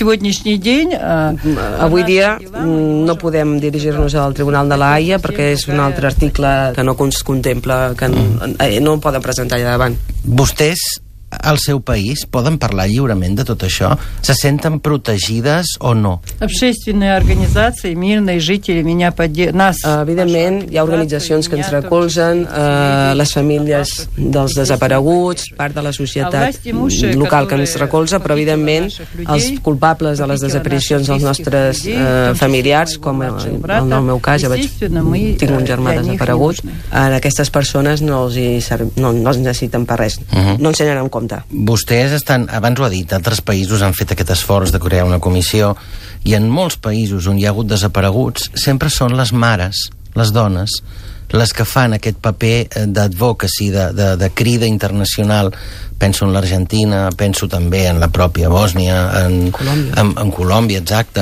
Avui dia no podem dirigir-nos al Tribunal de la Haia perquè és un altre article que no contempla, que no, no poden presentar allà davant. Vostès al seu país? Poden parlar lliurement de tot això? Se senten protegides o no? Общественные организации, мирные жители меня поддерживают. Evidentment, hi ha organitzacions que ens recolzen, eh, les famílies dels desapareguts, part de la societat local que ens recolza, però evidentment els culpables de les desaparicions dels nostres eh, familiars, com en el meu cas, ja vaig, tinc un germà desaparegut, a aquestes persones no els, hi serv... no, no els necessiten per res, uh-huh. no ens tenen en compte. Vostès estan, abans ho ha dit, altres països han fet aquest esforç de crear una comissió, i en molts països on hi ha hagut desapareguts sempre són les mares, les dones, les que fan aquest paper d'advocacy, de, de, de crida internacional. Penso en l'Argentina, penso també en la pròpia Bòsnia, en Colòmbia, en, en Colòmbia, exacte,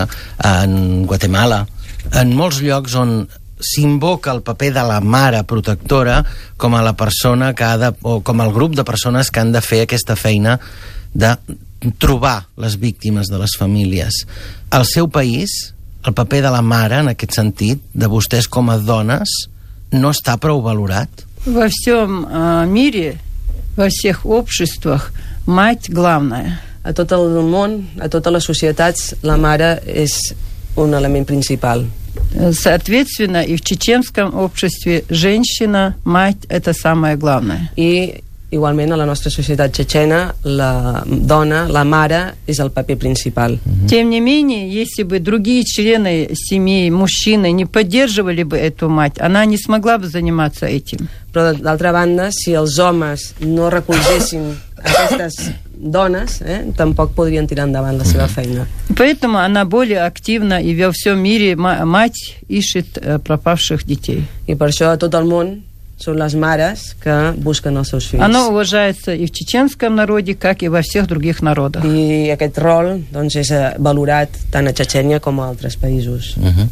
en Guatemala, en molts llocs on s'invoca el paper de la mare protectora com a la persona que ha de, o com el grup de persones que han de fer aquesta feina de trobar les víctimes de les famílies. Al seu país, el paper de la mare, en aquest sentit, de vostès com a dones, no està prou valorat? Во всем uh, мире, во всех обществах, мать главная. A tot el món, a totes les societats, la mare és un element principal. Соответственно, и в чеченском обществе женщина, мать – это самое главное. I igualment a la nostra societat txetxena la dona, la mare, és el paper principal. Тем не менее, если бы другие члены семьи, мужчины, не поддерживали бы эту мать, она не смогла бы заниматься этим. Però d'altra banda, si els homes no recolzessin aquestes dones, eh, tampoc podrien tirar endavant la seva feina. Поэтому она более активна, и во всем мире мать ищет пропавших детей. I per això a tot el món són les mares que busquen els seus fills. Оно уважается и в чеченском народе, как и во всех других народах. I aquest rol, doncs, és valorat tant a Txetxènia com a altres països. Uh-huh.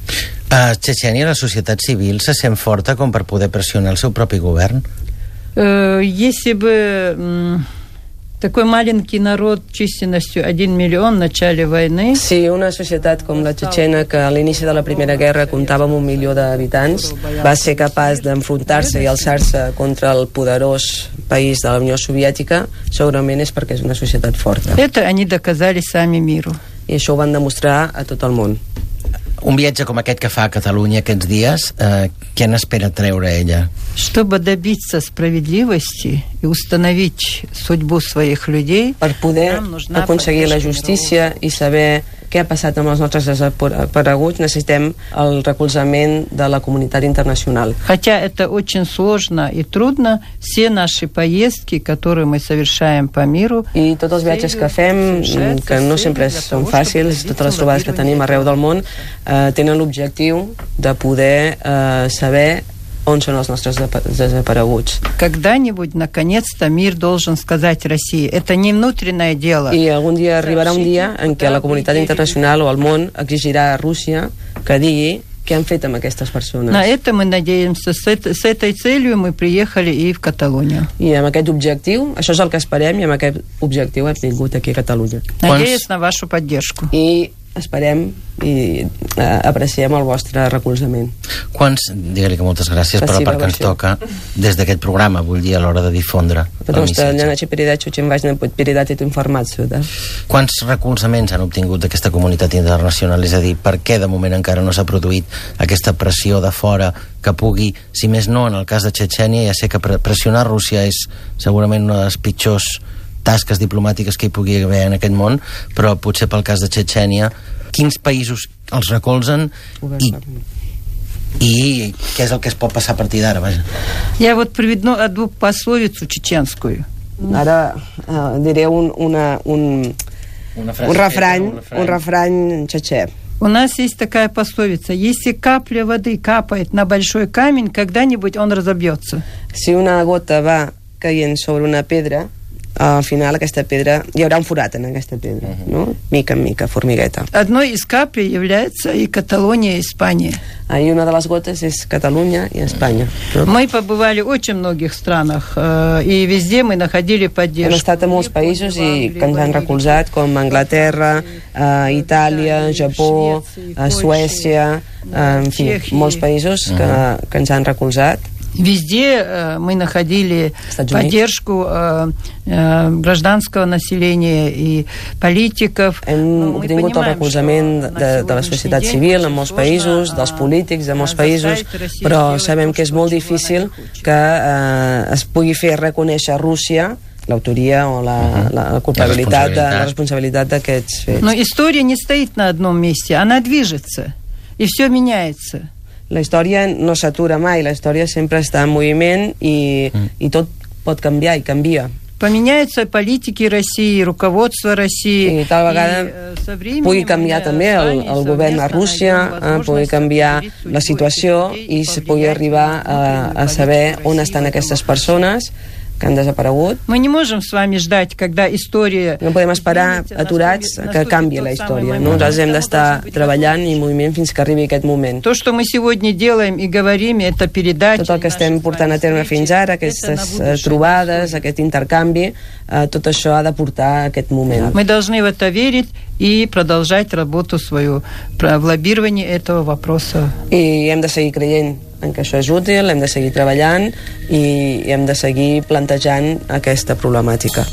A Txetxènia la societat civil se sent forta com per poder pressionar el seu propi govern? Uh, если бы... Такой маленький народ численностью один миллион в начале войны. Sí, una societat com la txetxena, que a l'inici de la Primera Guerra comptava amb un milió d'habitants, va ser capaç d'enfrontar-se i alçar-se contra el poderós país de la Unió Soviètica, segurament és perquè és una societat forta. Это они доказали сами миру. I això ho van demostrar a tot el món. Un viatge com aquest que fa a Catalunya aquests dies, eh, què n'espera treure ella? Чтобы добиться справедливости и установить судьбу своих людей, per poder aconseguir la justícia i saber què ha passat amb els nostres desapareguts, necessitem el recolzament de la comunitat internacional. Хотя это очень сложно и трудно, все наши поездки, которые мы совершаем по миру, i tots els viatges que fem, que no sempre són fàcils, totes les trobades que tenim arreu del món, eh, tenen l'objectiu de poder eh, saber on són els nostres desapareguts. Когда-нибудь, наконец-то, мир должен сказать России. Это не внутреннее дело. I algun dia arribarà un dia en què la comunitat internacional o el món exigirà a Rússia que digui què han fet amb aquestes persones. На это мы надеемся. С, это, с этой целью мы приехали и в Каталонию. I amb aquest objectiu, això és el que esperem, i amb aquest objectiu hem vingut aquí a Catalunya. Надеюсь на вашу поддержку. I esperem i eh, apreciem el vostre recolzament. Quants, digue-li que moltes gràcies, però perquè ens toca des d'aquest programa, vull dir, a l'hora de difondre el missatge. Quants recolzaments han obtingut d'aquesta comunitat internacional? És a dir, per què de moment encara no s'ha produït aquesta pressió de fora que pugui, si més no, en el cas de Txetxènia, ja sé que pressionar Rússia és segurament una de les pitjors tasques diplomàtiques que hi pugui haver en aquest món, però potser pel cas de Txetxènia, quins països els recolzen i, i què és el que es pot passar a partir d'ara, vaja. Я вот приведу одну пословицу чеченскую. Ara uh, diré un, una, un, un refrany, un refrany txetxè. У нас есть такая пословица: если капля воды капает на большой камень, когда-нибудь он разобьется. Si una gota va caient sobre una pedra, al final aquesta pedra, hi haurà un forat en aquesta pedra, no? Mica en mica, formigueta. Одной из каплей является и Каталония, и Испания. И una de les gotes és Catalunya i Espanya. Мы побывали в очень многих странах, и везде мы находили поддержку. Hem estat a molts països i que ens han recolzat, com Anglaterra, Itàlia, Japó, Suècia, en fi, molts països que, que ens han recolzat. Везде мы находили поддержку гражданского населения и политиков. Hem tingut el recolzament de, de la societat civil en molts països, dels polítics de molts països, però sabem que és molt difícil que eh, es pugui fer reconèixer Rússia l'autoria o la, la, la culpabilitat, de, la responsabilitat d'aquests fets. Но история не стоит на одном месте, она движется, и все меняется. La història no s'atura mai, la història sempre està en moviment i, mm. i tot pot canviar i canvia. Поменяются политики России, руководство России. I tal vegada pugui canviar també el, el govern a Rússia, eh, pugui canviar la situació i es pugui arribar a, a saber on estan aquestes persones que han desaparegut. Мы не можем с вами ждать, когда история... No podem esperar aturats que canvi la història. Nosaltres hem d'estar treballant i en moviment fins que arribi aquest moment. То, что мы сегодня делаем и говорим, это передача... Tot el que estem portant a terme fins ara, aquestes uh, trobades, aquest intercanvi, uh, tot això ha de portar a aquest moment. Мы должны в это верить и продолжать работу свою в лоббировании этого вопроса. I hem de seguir creient en que això és útil, hem de seguir treballant i hem de seguir plantejant aquesta problemàtica.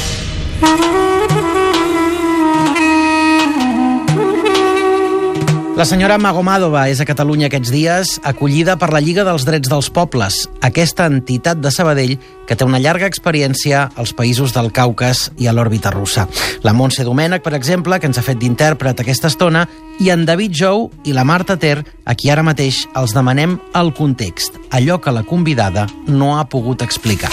La senyora Magomàdova és a Catalunya aquests dies, acollida per la Lliga dels Drets dels Pobles, aquesta entitat de Sabadell que té una llarga experiència als països del Caucas i a l'òrbita russa. La Montse Domènech, per exemple, que ens ha fet d'intèrpret aquesta estona, i en David Jou i la Marta Ter, a qui ara mateix els demanem el context, allò que la convidada no ha pogut explicar.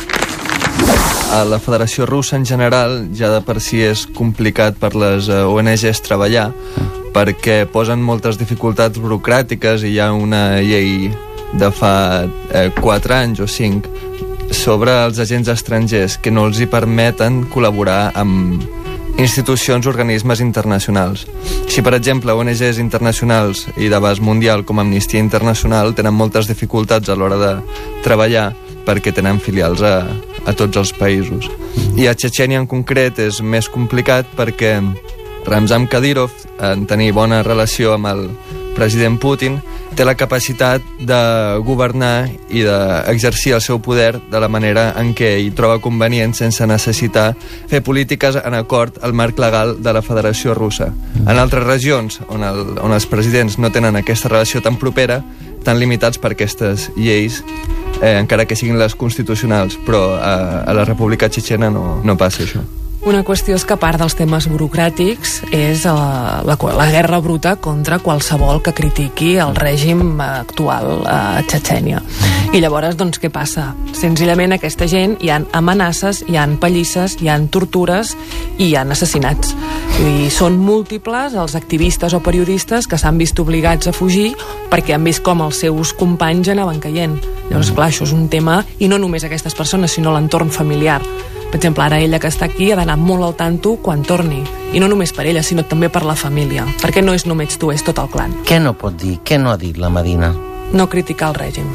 A la Federació Russa, en general, ja de per si és complicat per les O N Ges treballar, perquè posen moltes dificultats burocràtiques i hi ha una llei de fa eh, quatre anys o cinc sobre els agents estrangers que no els hi permeten col·laborar amb institucions, organismes internacionals. Si, per exemple, O N Ges internacionals i d'abast mundial com Amnistia Internacional tenen moltes dificultats a l'hora de treballar perquè tenen filials a, a tots els països. I a Txetxènia en concret és més complicat perquè Ramzan Kadyrov, en tenir bona relació amb el president Putin, té la capacitat de governar i d'exercir el seu poder de la manera en què hi troba convenient sense necessitar fer polítiques en acord al marc legal de la Federació Russa. En altres regions on, el, on els presidents no tenen aquesta relació tan propera, tan limitats per aquestes lleis, eh, encara que siguin les constitucionals, però a, a la República Txetxena no, no passa això. Una qüestió és que a part dels temes burocràtics és uh, la, la guerra bruta contra qualsevol que critiqui el règim actual a Txetxènia. I llavors, doncs, què passa? Senzillament aquesta gent hi ha amenaces, hi ha pallisses, hi ha tortures i hi ha assassinats. I són múltiples els activistes o periodistes que s'han vist obligats a fugir perquè han vist com els seus companys anaven caient. Llavors, clar, això és un tema, i no només aquestes persones, sinó l'entorn familiar. Per exemple, ara ella que està aquí ha d'anar molt al tanto quan torni. I no només per ella, sinó també per la família. Perquè no és només tu, és tot el clan. Què no pot dir? Què no ha dit la Medina? No criticar el règim.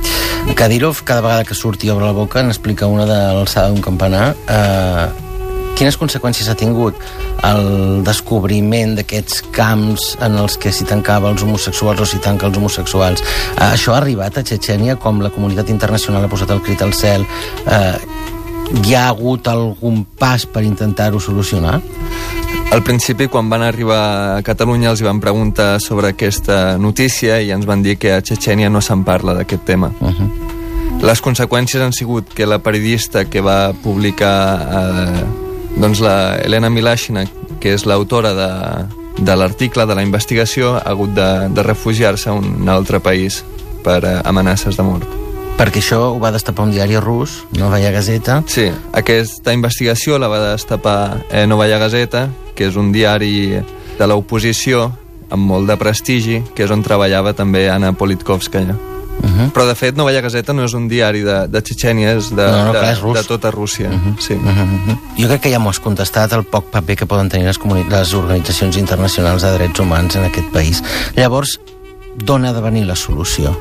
Kadyrov, cada vegada que surt i obre la boca, n'explica una de l'alçada d'un campanar. Eh, quines conseqüències ha tingut el descobriment d'aquests camps en els que s'hi tancava els homosexuals o s'hi tanca els homosexuals? Eh, això ha arribat a Txetxènia, com la comunitat internacional ha posat el crit al cel? Eh, hi ha hagut algun pas per intentar-ho solucionar? Al principi, quan van arribar a Catalunya, els van preguntar sobre aquesta notícia i ens van dir que a Txetxènia no se'n parla d'aquest tema. Uh-huh. Les conseqüències han sigut que la periodista que va publicar eh, doncs la Elena Milashina, que és l'autora de, de l'article, de la investigació, ha hagut de, de refugiar-se a un altre país per eh, amenaces de mort. Perquè això ho va destapar un diari rus, Novaya Gazeta. Sí, aquesta investigació la va destapar eh, Novaya Gazeta, que és un diari de l'oposició amb molt de prestigi, que és on treballava també Anna Politkovskaya. Uh-huh. Però, de fet, Novaya Gazeta no és un diari de, de Txetxènia, és de, no, no, de, és de tota Rússia. Uh-huh. Sí. Uh-huh. Jo crec que ja m'ho has contestat, el poc paper que poden tenir les, les organitzacions internacionals de drets humans en aquest país. Llavors, d'on ha de venir la solució?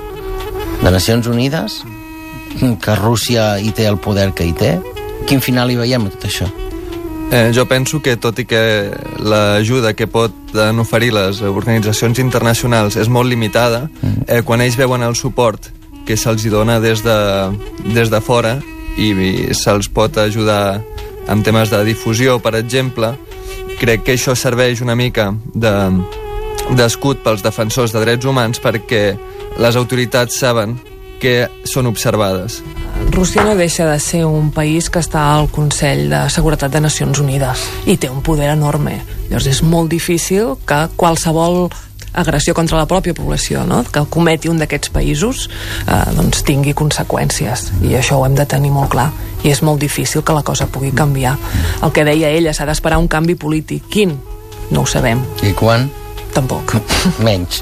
De Nacions Unides? Que Rússia hi té el poder que hi té? Quin final hi veiem a tot això? Eh, jo penso que, tot i que l'ajuda que poden oferir les organitzacions internacionals és molt limitada, eh, quan ells veuen el suport que se'ls dona des de, des de fora i, i se'ls pot ajudar en temes de difusió, per exemple. Crec que això serveix una mica de, d'escut pels defensors de drets humans perquè les autoritats saben que són observades. Rússia no deixa de ser un país que està al Consell de Seguretat de Nacions Unides i té un poder enorme. Llavors és molt difícil que qualsevol agressió contra la pròpia població, no?, que cometi un d'aquests països, eh, doncs tingui conseqüències, i això ho hem de tenir molt clar, i és molt difícil que la cosa pugui canviar. El que deia ella, s'ha d'esperar un canvi polític. Quin? No ho sabem. I quan? Tampoc. Menys.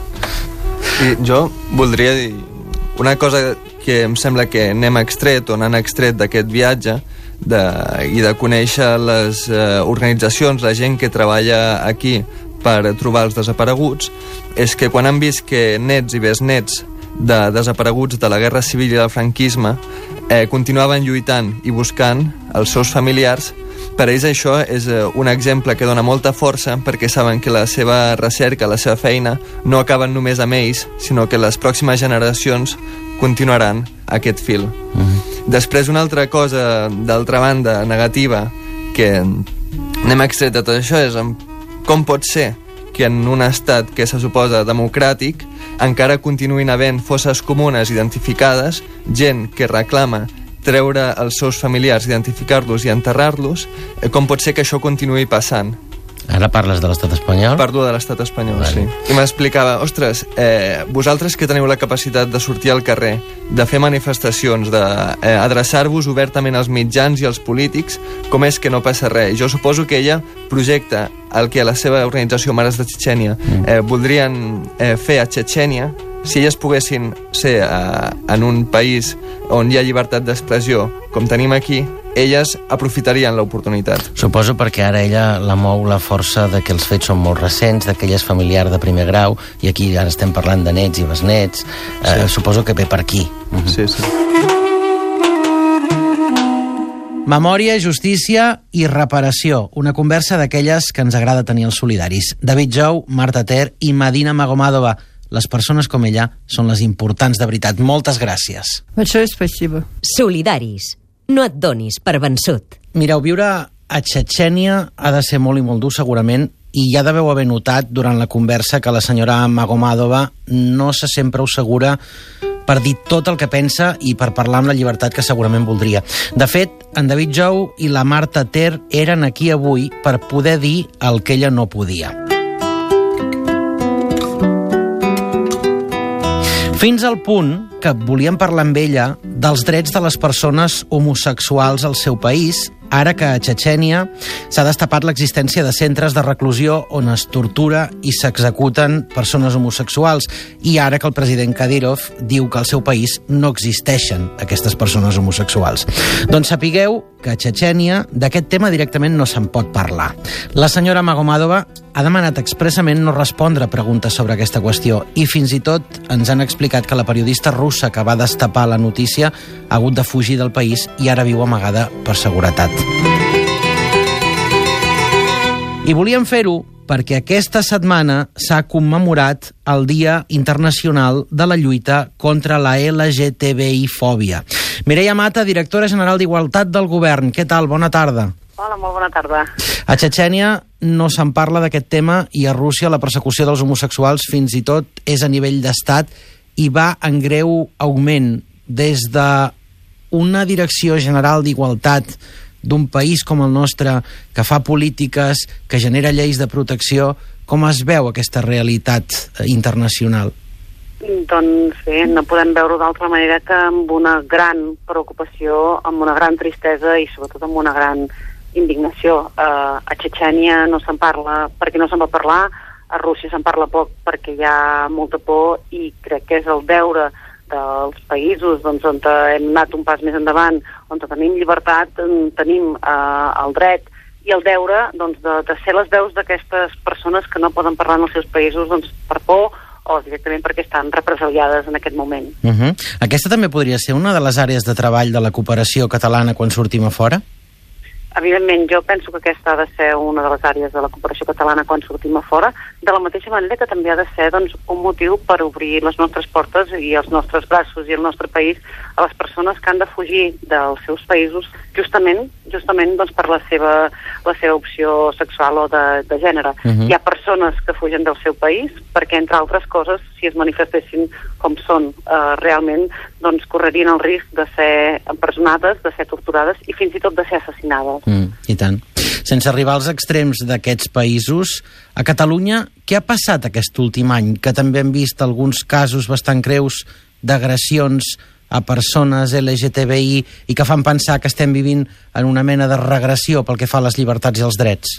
I jo voldria dir una cosa que em sembla que n'hem extret o n'han extret d'aquest viatge de, i de conèixer les eh, organitzacions, la gent que treballa aquí per trobar els desapareguts, és que quan han vist que nets i besnets de desapareguts de la Guerra Civil i del franquisme eh, continuaven lluitant i buscant els seus familiars, per ells això és eh, un exemple que dona molta força perquè saben que la seva recerca, la seva feina, no acaben només amb ells, sinó que les pròximes generacions continuaran aquest fil. Mm-hmm. Després, una altra cosa, d'altra banda, negativa, que n'hem extret de tot això, és com pot ser que en un estat que se suposa democràtic encara continuïn havent fosses comunes identificades, gent que reclama treure els seus familiars, identificar-los i enterrar-los, com pot ser que això continuï passant? Ara parles de l'estat espanyol? Parlo de l'estat espanyol, vale. Sí. I m'explicava, ostres, eh, vosaltres que teniu la capacitat de sortir al carrer, de fer manifestacions, d'adreçar-vos eh, obertament als mitjans i als polítics, com és que no passa res? Jo suposo que ella projecta el que a la seva organització Mares de Txetxènia eh, voldrien eh, fer a Txetxènia. Si elles poguessin ser eh, en un país on hi ha llibertat d'expressió, com tenim aquí, elles aprofitarien l'oportunitat. Suposo perquè ara ella la mou la força de que els fets són molt recents, de que ella és familiar de primer grau, i aquí ara estem parlant de nets i besnets. Eh, sí. Suposo que ve per aquí. Uh-huh. Sí, sí. Memòria, justícia i reparació. Una conversa d'aquelles que ens agrada tenir els solidaris. David Jou, Marta Ter i Madina Magomádova. Les persones com ella són les importants de veritat. Moltes gràcies. Большое спасибо. Solidaris. No et donis per vençut. Mireu, viure a Txetxènia ha de ser molt i molt dur, segurament, i ja deveu haver notat durant la conversa que la senyora Magomádova no se sent prou segura per dir tot el que pensa i per parlar amb la llibertat que segurament voldria. De fet, en David Jou i la Marta Ter eren aquí avui per poder dir el que ella no podia. Fins al punt que volíem parlar amb ella dels drets de les persones homosexuals al seu país, ara que a Txetxènia s'ha destapat l'existència de centres de reclusió on es tortura i s'executen persones homosexuals, i ara que el president Kadyrov diu que al seu país no existeixen aquestes persones homosexuals. Doncs sapigueu que a Txetxènia d'aquest tema directament no se'n pot parlar. La senyora Magomádova ha demanat expressament no respondre a preguntes sobre aquesta qüestió, i fins i tot ens han explicat que la periodista russa que va destapar la notícia ha hagut de fugir del país i ara viu amagada per seguretat. I volíem fer-ho perquè aquesta setmana s'ha commemorat el Dia Internacional de la Lluita contra la L G T B I-fòbia. Mireia Mata, directora general d'Igualtat del Govern. Què tal? Bona tarda. Hola, molt bona tarda. A Txetxènia no se'n parla d'aquest tema i a Rússia la persecució dels homosexuals fins i tot és a nivell d'estat i va en greu augment. Des d'una direcció general d'igualtat d'un país com el nostre, que fa polítiques, que genera lleis de protecció, com es veu aquesta realitat internacional? Doncs bé, no podem veure d'altra manera que amb una gran preocupació, amb una gran tristesa i sobretot amb una gran indignació. Uh, a Txetxènia no se'n parla perquè no se'n va parlar, a Rússia se'n parla poc perquè hi ha molta por, i crec que és el deure dels països doncs, on hem anat un pas més endavant, on tenim llibertat, tenim eh, el dret i el deure doncs, de, de ser les veus d'aquestes persones que no poden parlar en els seus països doncs, per por o directament perquè estan represaliades en aquest moment. Uh-huh. Aquesta també podria ser una de les àrees de treball de la cooperació catalana quan sortim a fora? evidentment, jo penso que aquesta ha de ser una de les àrees de la cooperació catalana quan sortim a fora, de la mateixa manera que també ha de ser doncs, un motiu per obrir les nostres portes i els nostres braços i el nostre país a les persones que han de fugir dels seus països justament justament doncs, per la seva, la seva opció sexual o de, de gènere. Uh-huh. Hi ha persones que fugen del seu país perquè, entre altres coses, si es manifestessin com són eh, realment, doncs correrien el risc de ser empresonades, de ser torturades i fins i tot de ser assassinades. Mm, I tant. Sense arribar als extrems d'aquests països, a Catalunya, què ha passat aquest últim any? Que també hem vist alguns casos bastant greus d'agressions a persones L G T B I i que fan pensar que estem vivint en una mena de regressió pel que fa a les llibertats i els drets.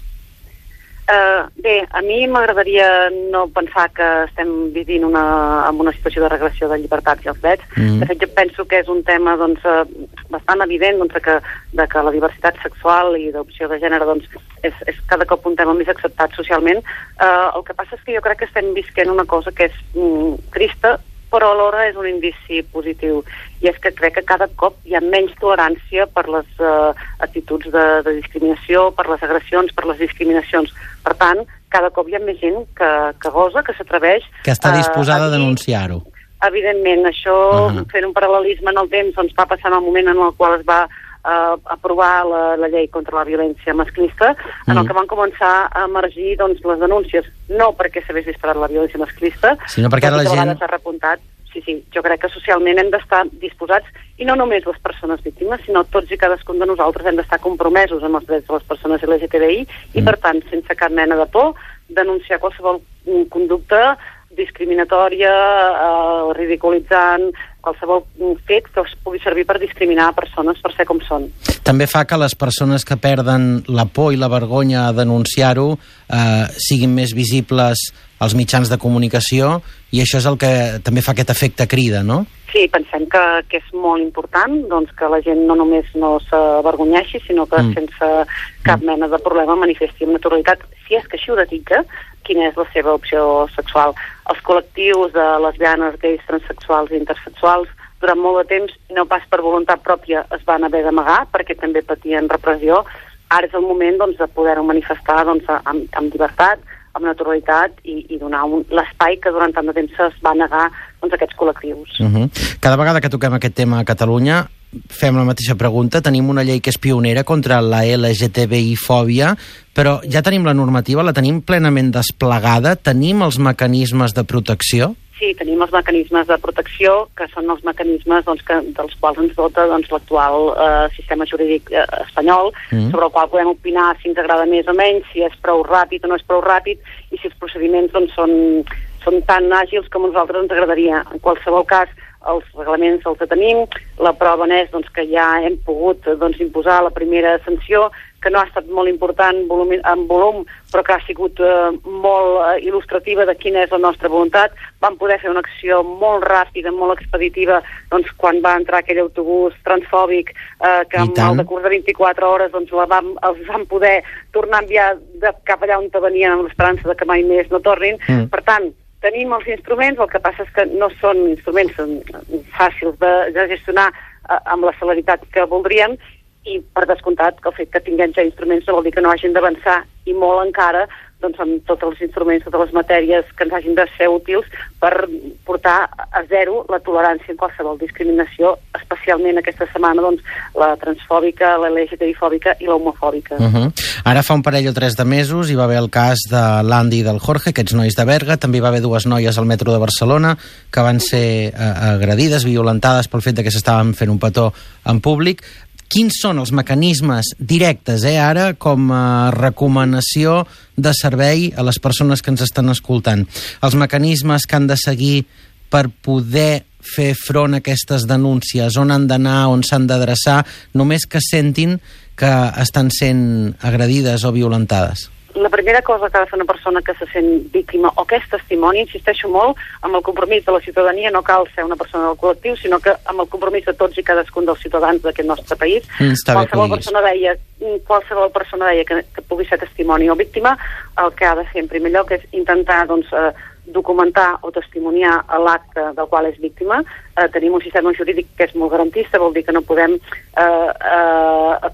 Uh, bé, a mi m'agradaria no pensar que estem vivint una, en una situació de regressió de llibertats i els drets. Mm. De fet, jo penso que és un tema doncs, bastant evident doncs, que, de que la diversitat sexual i d'opció de gènere doncs, és, és cada cop un tema més acceptat socialment. Uh, el que passa és que jo crec que estem visquent una cosa que és mm, trista, però alhora és un indici positiu, i és que crec que cada cop hi ha menys tolerància per les uh, actituds de, de discriminació, per les agressions, per les discriminacions. Per tant, cada cop hi ha més gent que, que gosa, que s'atreveix... Que està disposada uh, a, a denunciar-ho. Evidentment, això, uh-huh. fent un paral·lelisme en el temps, doncs va passar en el moment en el qual es va uh, aprovar la, la llei contra la violència masclista, en mm. el que van començar a emergir doncs, les denúncies, no perquè s'hagués disparat la violència masclista, sinó perquè ara la gent... s'ha repuntat. Sí, sí, jo crec que socialment hem d'estar disposats, i no només les persones víctimes, sinó tots i cadascun de nosaltres hem d'estar compromesos amb els drets de les persones L G T B I i, mm. per tant, sense cap mena de por, denunciar qualsevol conducta discriminatòria, eh, ridiculitzant, qualsevol fet que es pugui servir per discriminar persones per ser com són. També fa que les persones que perden la por i la vergonya a denunciar-ho eh, siguin més visibles als mitjans de comunicació, i això és el que també fa aquest efecte crida, no? Sí, pensem que, que és molt important doncs, que la gent no només no s'avergonyeixi, sinó que mm. sense cap mena de problema manifesti amb naturalitat, si és que així ho desitja, quina és la seva opció sexual. Els col·lectius de lesbianes, gais, transsexuals i intersexuals durant molt de temps, no pas per voluntat pròpia, es van haver d'amagar perquè també patien repressió. Ara és el moment doncs, de poder-ho manifestar doncs, amb, amb llibertat, amb naturalitat i, i donar un, l'espai que durant tant de temps es va negar doncs, a aquests col·lectius. Uh-huh. Cada vegada que toquem aquest tema a Catalunya fem la mateixa pregunta. Tenim una llei que és pionera contra la L G T B I-fòbia, però ja tenim la normativa, la tenim plenament desplegada, tenim els mecanismes de protecció? Sí, tenim els mecanismes de protecció, que són els mecanismes doncs, que, dels quals ens dota doncs, l'actual eh, sistema jurídic eh, espanyol, mm. sobre el qual podem opinar si ens agrada més o menys, si és prou ràpid o no és prou ràpid, i si els procediments doncs, són, són tan àgils com a nosaltres ens agradaria. En qualsevol cas, els reglaments els tenim, la prova n'és doncs, que ja hem pogut doncs, imposar la primera sanció, que no ha estat molt important volum, en volum, però que ha sigut eh, molt eh, il·lustrativa de quina és la nostra voluntat. Vam poder fer una acció molt ràpida, molt expeditiva, doncs, quan va entrar aquell autobús transfòbic, eh, que en el decurs de vint-i-quatre hores doncs, la vam, els vam poder tornar a enviar de cap allà on venien amb l'esperança de que mai més no tornin. Mm. Per tant, tenim els instruments, el que passa és que no són instruments fàcils de, de gestionar eh, amb la celeritat que voldríem, i per descomptat que el fet que tinguem ja instruments no vol dir que no hagin d'avançar, i molt encara doncs, amb tots els instruments, totes les matèries que ens hagin de ser útils per portar a zero la tolerància en qualsevol discriminació, especialment aquesta setmana doncs, la transfòbica, la L G T B-fòbica i la homofòbica. Uh -huh. Ara fa un parell o tres de mesos hi va haver el cas de l'Andy i del Jorge, aquests nois de Berga. També hi va haver dues noies al metro de Barcelona que van ser uh, agredides, violentades pel fet de que s'estaven fent un petó en públic. Quins són els mecanismes directes, eh, ara, com a recomanació de servei a les persones que ens estan escoltant? Els mecanismes que han de seguir per poder fer front a aquestes denúncies, on han d'anar, on s'han d'adreçar, només que sentin que estan sent agredides o violentades? La primera cosa que ha de fer una persona que se sent víctima o que és testimoni, insisteixo molt, amb el compromís de la ciutadania, no cal ser una persona del col·lectiu, sinó que amb el compromís de tots i cadascun dels ciutadans d'aquest nostre país. Mm, qualsevol, persona deia, qualsevol persona deia que, que pugui ser testimoni o víctima, el que ha de fer en primer lloc és intentar doncs, eh, documentar o testimoniar l'acte del qual és víctima. Eh, tenim un sistema jurídic que és molt garantista, vol dir que no podem eh, eh,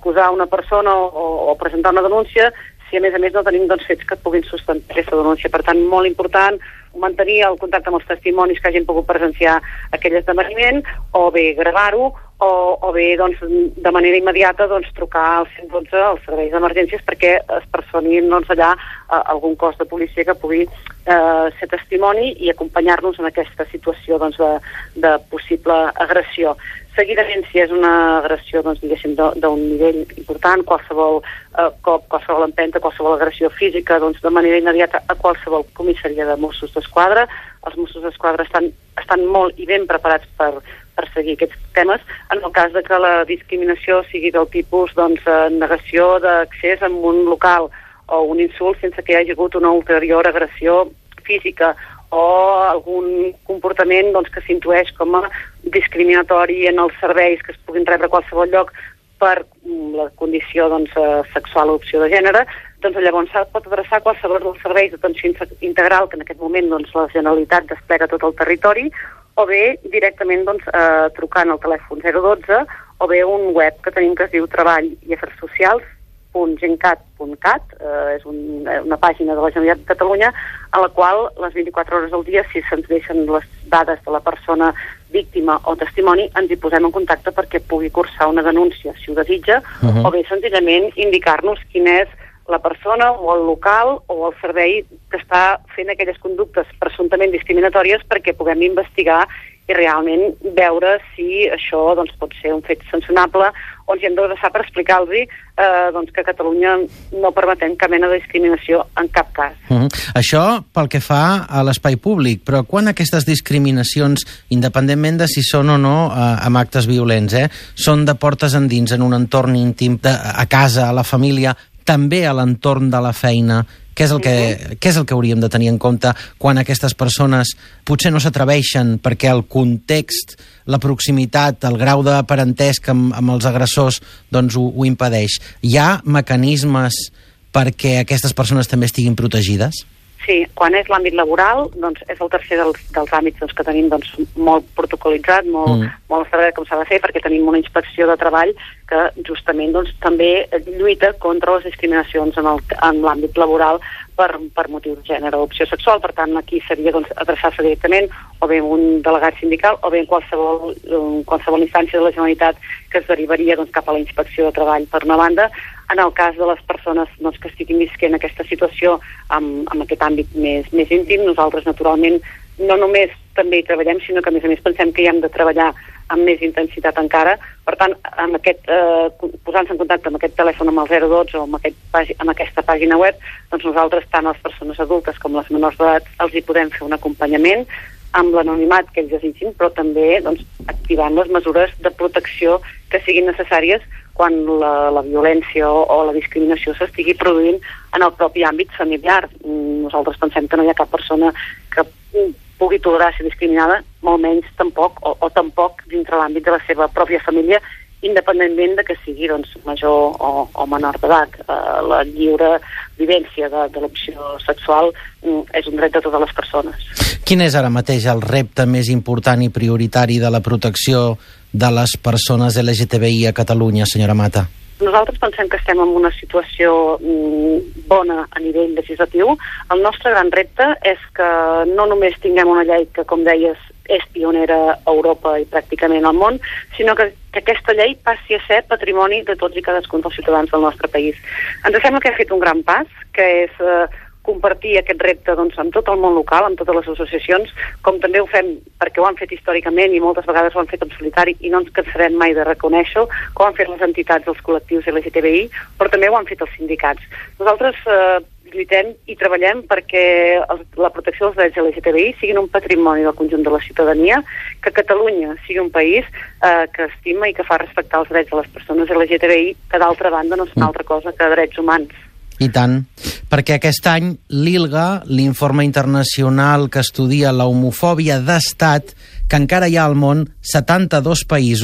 acusar una persona o, o presentar una denúncia si a més a més no tenim doncs, fets que puguin sustentar aquesta denúncia. Per tant, molt important mantenir el contacte amb els testimonis que hagin pogut presenciar aquell esdeveniment, o bé gravar-ho, o, o bé doncs, de manera immediata doncs, trucar al cent i dotze, als serveis d'emergències, perquè es personin doncs, allà eh, algun cos de policia que pugui eh, ser testimoni i acompanyar-nos en aquesta situació doncs, de, de possible agressió. Seguidament, si és una agressió, doncs, diguéssim, d'un nivell important, qualsevol eh, cop, qualsevol empenta, qualsevol agressió física, doncs, de manera immediata a qualsevol comissaria de Mossos d'Esquadra. Els Mossos d'Esquadra estan, estan molt i ben preparats per, per seguir aquests temes. En el cas de que la discriminació sigui del tipus doncs, negació d'accés a un local o un insult sense que hi hagi hagut una ulterior agressió física o algun comportament doncs, que s'intueix com a discriminatori en els serveis que es puguin rebre a qualsevol lloc per la condició doncs, sexual o opció de gènere, doncs llavors es pot adreçar a qualsevol dels serveis d'atenció integral que en aquest moment doncs, la Generalitat desplega tot el territori, o bé directament doncs, eh, trucant al telèfon zero dotze, o bé un web que tenim que es diu treball i afers socials punt gencat punt cat, eh, és un, una pàgina de la Generalitat de Catalunya a la qual les vint-i-quatre hores al dia, si se'ns deixen les dades de la persona víctima o testimoni, ens hi posem en contacte perquè pugui cursar una denúncia, si ho desitja, uh-huh. o bé senzillament indicar-nos quin és la persona o el local o el servei que està fent aquelles conductes presumptament discriminatòries perquè puguem investigar i realment veure si això doncs, pot ser un fet sancionable o ens hi hem d'adreçar per explicar-los eh, doncs, que a Catalunya no permetem cap mena de discriminació en cap cas. Uh -huh. Això pel que fa a l'espai públic, però quan aquestes discriminacions, independentment de si són o no eh, amb actes violents, eh, són de portes endins, en un entorn íntim, de, a casa, a la família, també a l'entorn de la feina, què és, el que, què és el que hauríem de tenir en compte quan aquestes persones potser no s'atreveixen perquè el context, la proximitat, el grau de parentesc amb, amb els agressors doncs ho, ho impedeix? Hi ha mecanismes perquè aquestes persones també estiguin protegides? Sí, quan és l'àmbit laboral, doncs és el tercer dels, dels àmbits doncs, que tenim doncs, molt protocolitzat, molt, mm. molt establert com s'ha de fer, perquè tenim una inspecció de treball que justament doncs, també lluita contra les discriminacions en, el, en l'àmbit laboral per, per motiu de gènere o opció sexual. Per tant, aquí seria doncs, adreçar-se directament o bé un delegat sindical o bé en qualsevol, en qualsevol instància de la Generalitat que es derivaria doncs, cap a la inspecció de treball per una banda. En el cas de les persones doncs, que estiguin visquent aquesta situació amb, amb aquest àmbit més, més íntim, nosaltres naturalment no només també hi treballem, sinó que a més a més pensem que hi hem de treballar amb més intensitat encara. Per tant, amb aquest, eh, posant-se en contacte amb aquest telèfon amb el zero dotze o amb, aquest, amb aquesta pàgina web, doncs nosaltres, tant les persones adultes com les menors d'edat, els hi podem fer un acompanyament amb l'anonimat que ells desitgin, però també doncs, activant les mesures de protecció que siguin necessàries quan la, la violència o, o la discriminació s'estigui produint en el propi àmbit familiar. Nosaltres pensem que no hi ha cap persona que pugui tolerar ser discriminada, molt menys tampoc, o, o tampoc dintre l'àmbit de la seva pròpia família, independentment de que sigui doncs, major o, o menor d'edat. Eh, la lliure vivència de, de l'opció sexual mm, és un dret de totes les persones. Quin és ara mateix el repte més important i prioritari de la protecció de les persones L G T B I a Catalunya, senyora Mata? Nosaltres pensem que estem en una situació mm, bona a nivell legislatiu. El nostre gran repte és que no només tinguem una llei que, com deies, és pionera a Europa i pràcticament al món, sinó que, que aquesta llei passi a ser patrimoni de tots i cadascun dels ciutadans del nostre país. Ens sembla que ha fet un gran pas, que és eh, compartir aquest repte doncs, amb tot el món local, amb totes les associacions, com també ho fem perquè ho han fet històricament i moltes vegades ho han fet en solitari i no ens cansarem mai de reconèixer-ho, com han fet les entitats dels col·lectius L G T B I, però també ho han fet els sindicats. Nosaltres eh, lluitem i treballem perquè el, la protecció dels drets L G T B I siguin un patrimoni del conjunt de la ciutadania, que Catalunya sigui un país eh, que estima i que fa respectar els drets de les persones L G T B I, que d'altra banda no és una altra cosa que drets humans. I tant, perquè aquest any l'I L G A, l'informe internacional que estudia la homofòbia d'estat, que encara hi ha al món setanta-dos països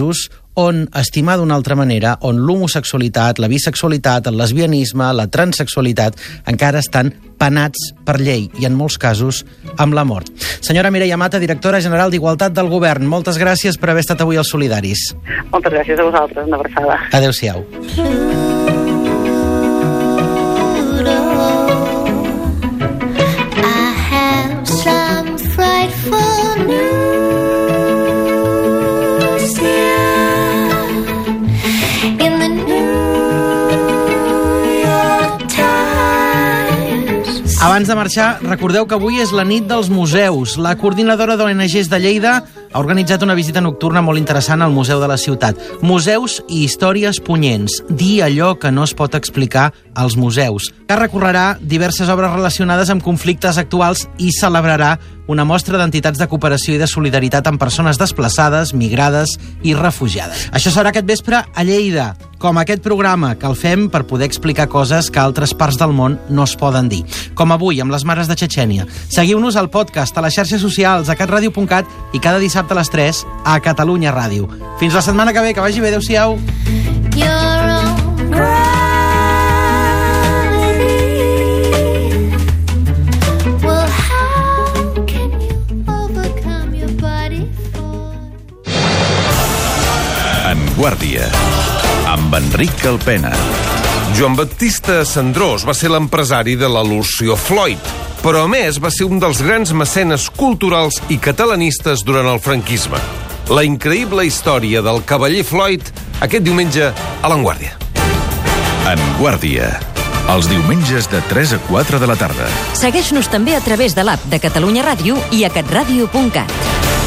on estimar d'una altra manera, on l'homosexualitat, la bisexualitat, el lesbianisme, la transsexualitat encara estan penats per llei i, en molts casos, amb la mort. Senyora Mireia Mata, directora general d'Igualtat del Govern, moltes gràcies per haver estat avui als Solidaris. Moltes gràcies a vosaltres, una abraçada. Adéu-siau. Abans de marxar, recordeu que avui és la nit dels museus. La coordinadora d'O N Ges de Lleida ha organitzat una visita nocturna molt interessant al Museu de la Ciutat. Museus i històries punyents. Dir allò que no es pot explicar als museus. Que recorrerà diverses obres relacionades amb conflictes actuals i celebrarà una mostra d'entitats de cooperació i de solidaritat amb persones desplaçades, migrades i refugiades. Això serà aquest vespre a Lleida, com aquest programa que el fem per poder explicar coses que a altres parts del món no es poden dir. Com avui, amb les mares de Txetxènia. Seguiu-nos al podcast, a les xarxes socials, a catradio punt cat i cada dissabte a les tres a Catalunya Ràdio. Fins la setmana que ve, que vagi bé, adeu-siau. En Guàrdia, amb Enric Calpena. Joan Baptista Cendrós va ser l'empresari de la Lucio Floyd, però a més va ser un dels grans mecenes culturals i catalanistes durant el franquisme. La increïble història del cavaller Floyd aquest diumenge a l'Enguàrdia. En Guàrdia, els diumenges de tres a quatre de la tarda. Segueix-nos també a través de l'app de Catalunya Ràdio i a catradio punt cat.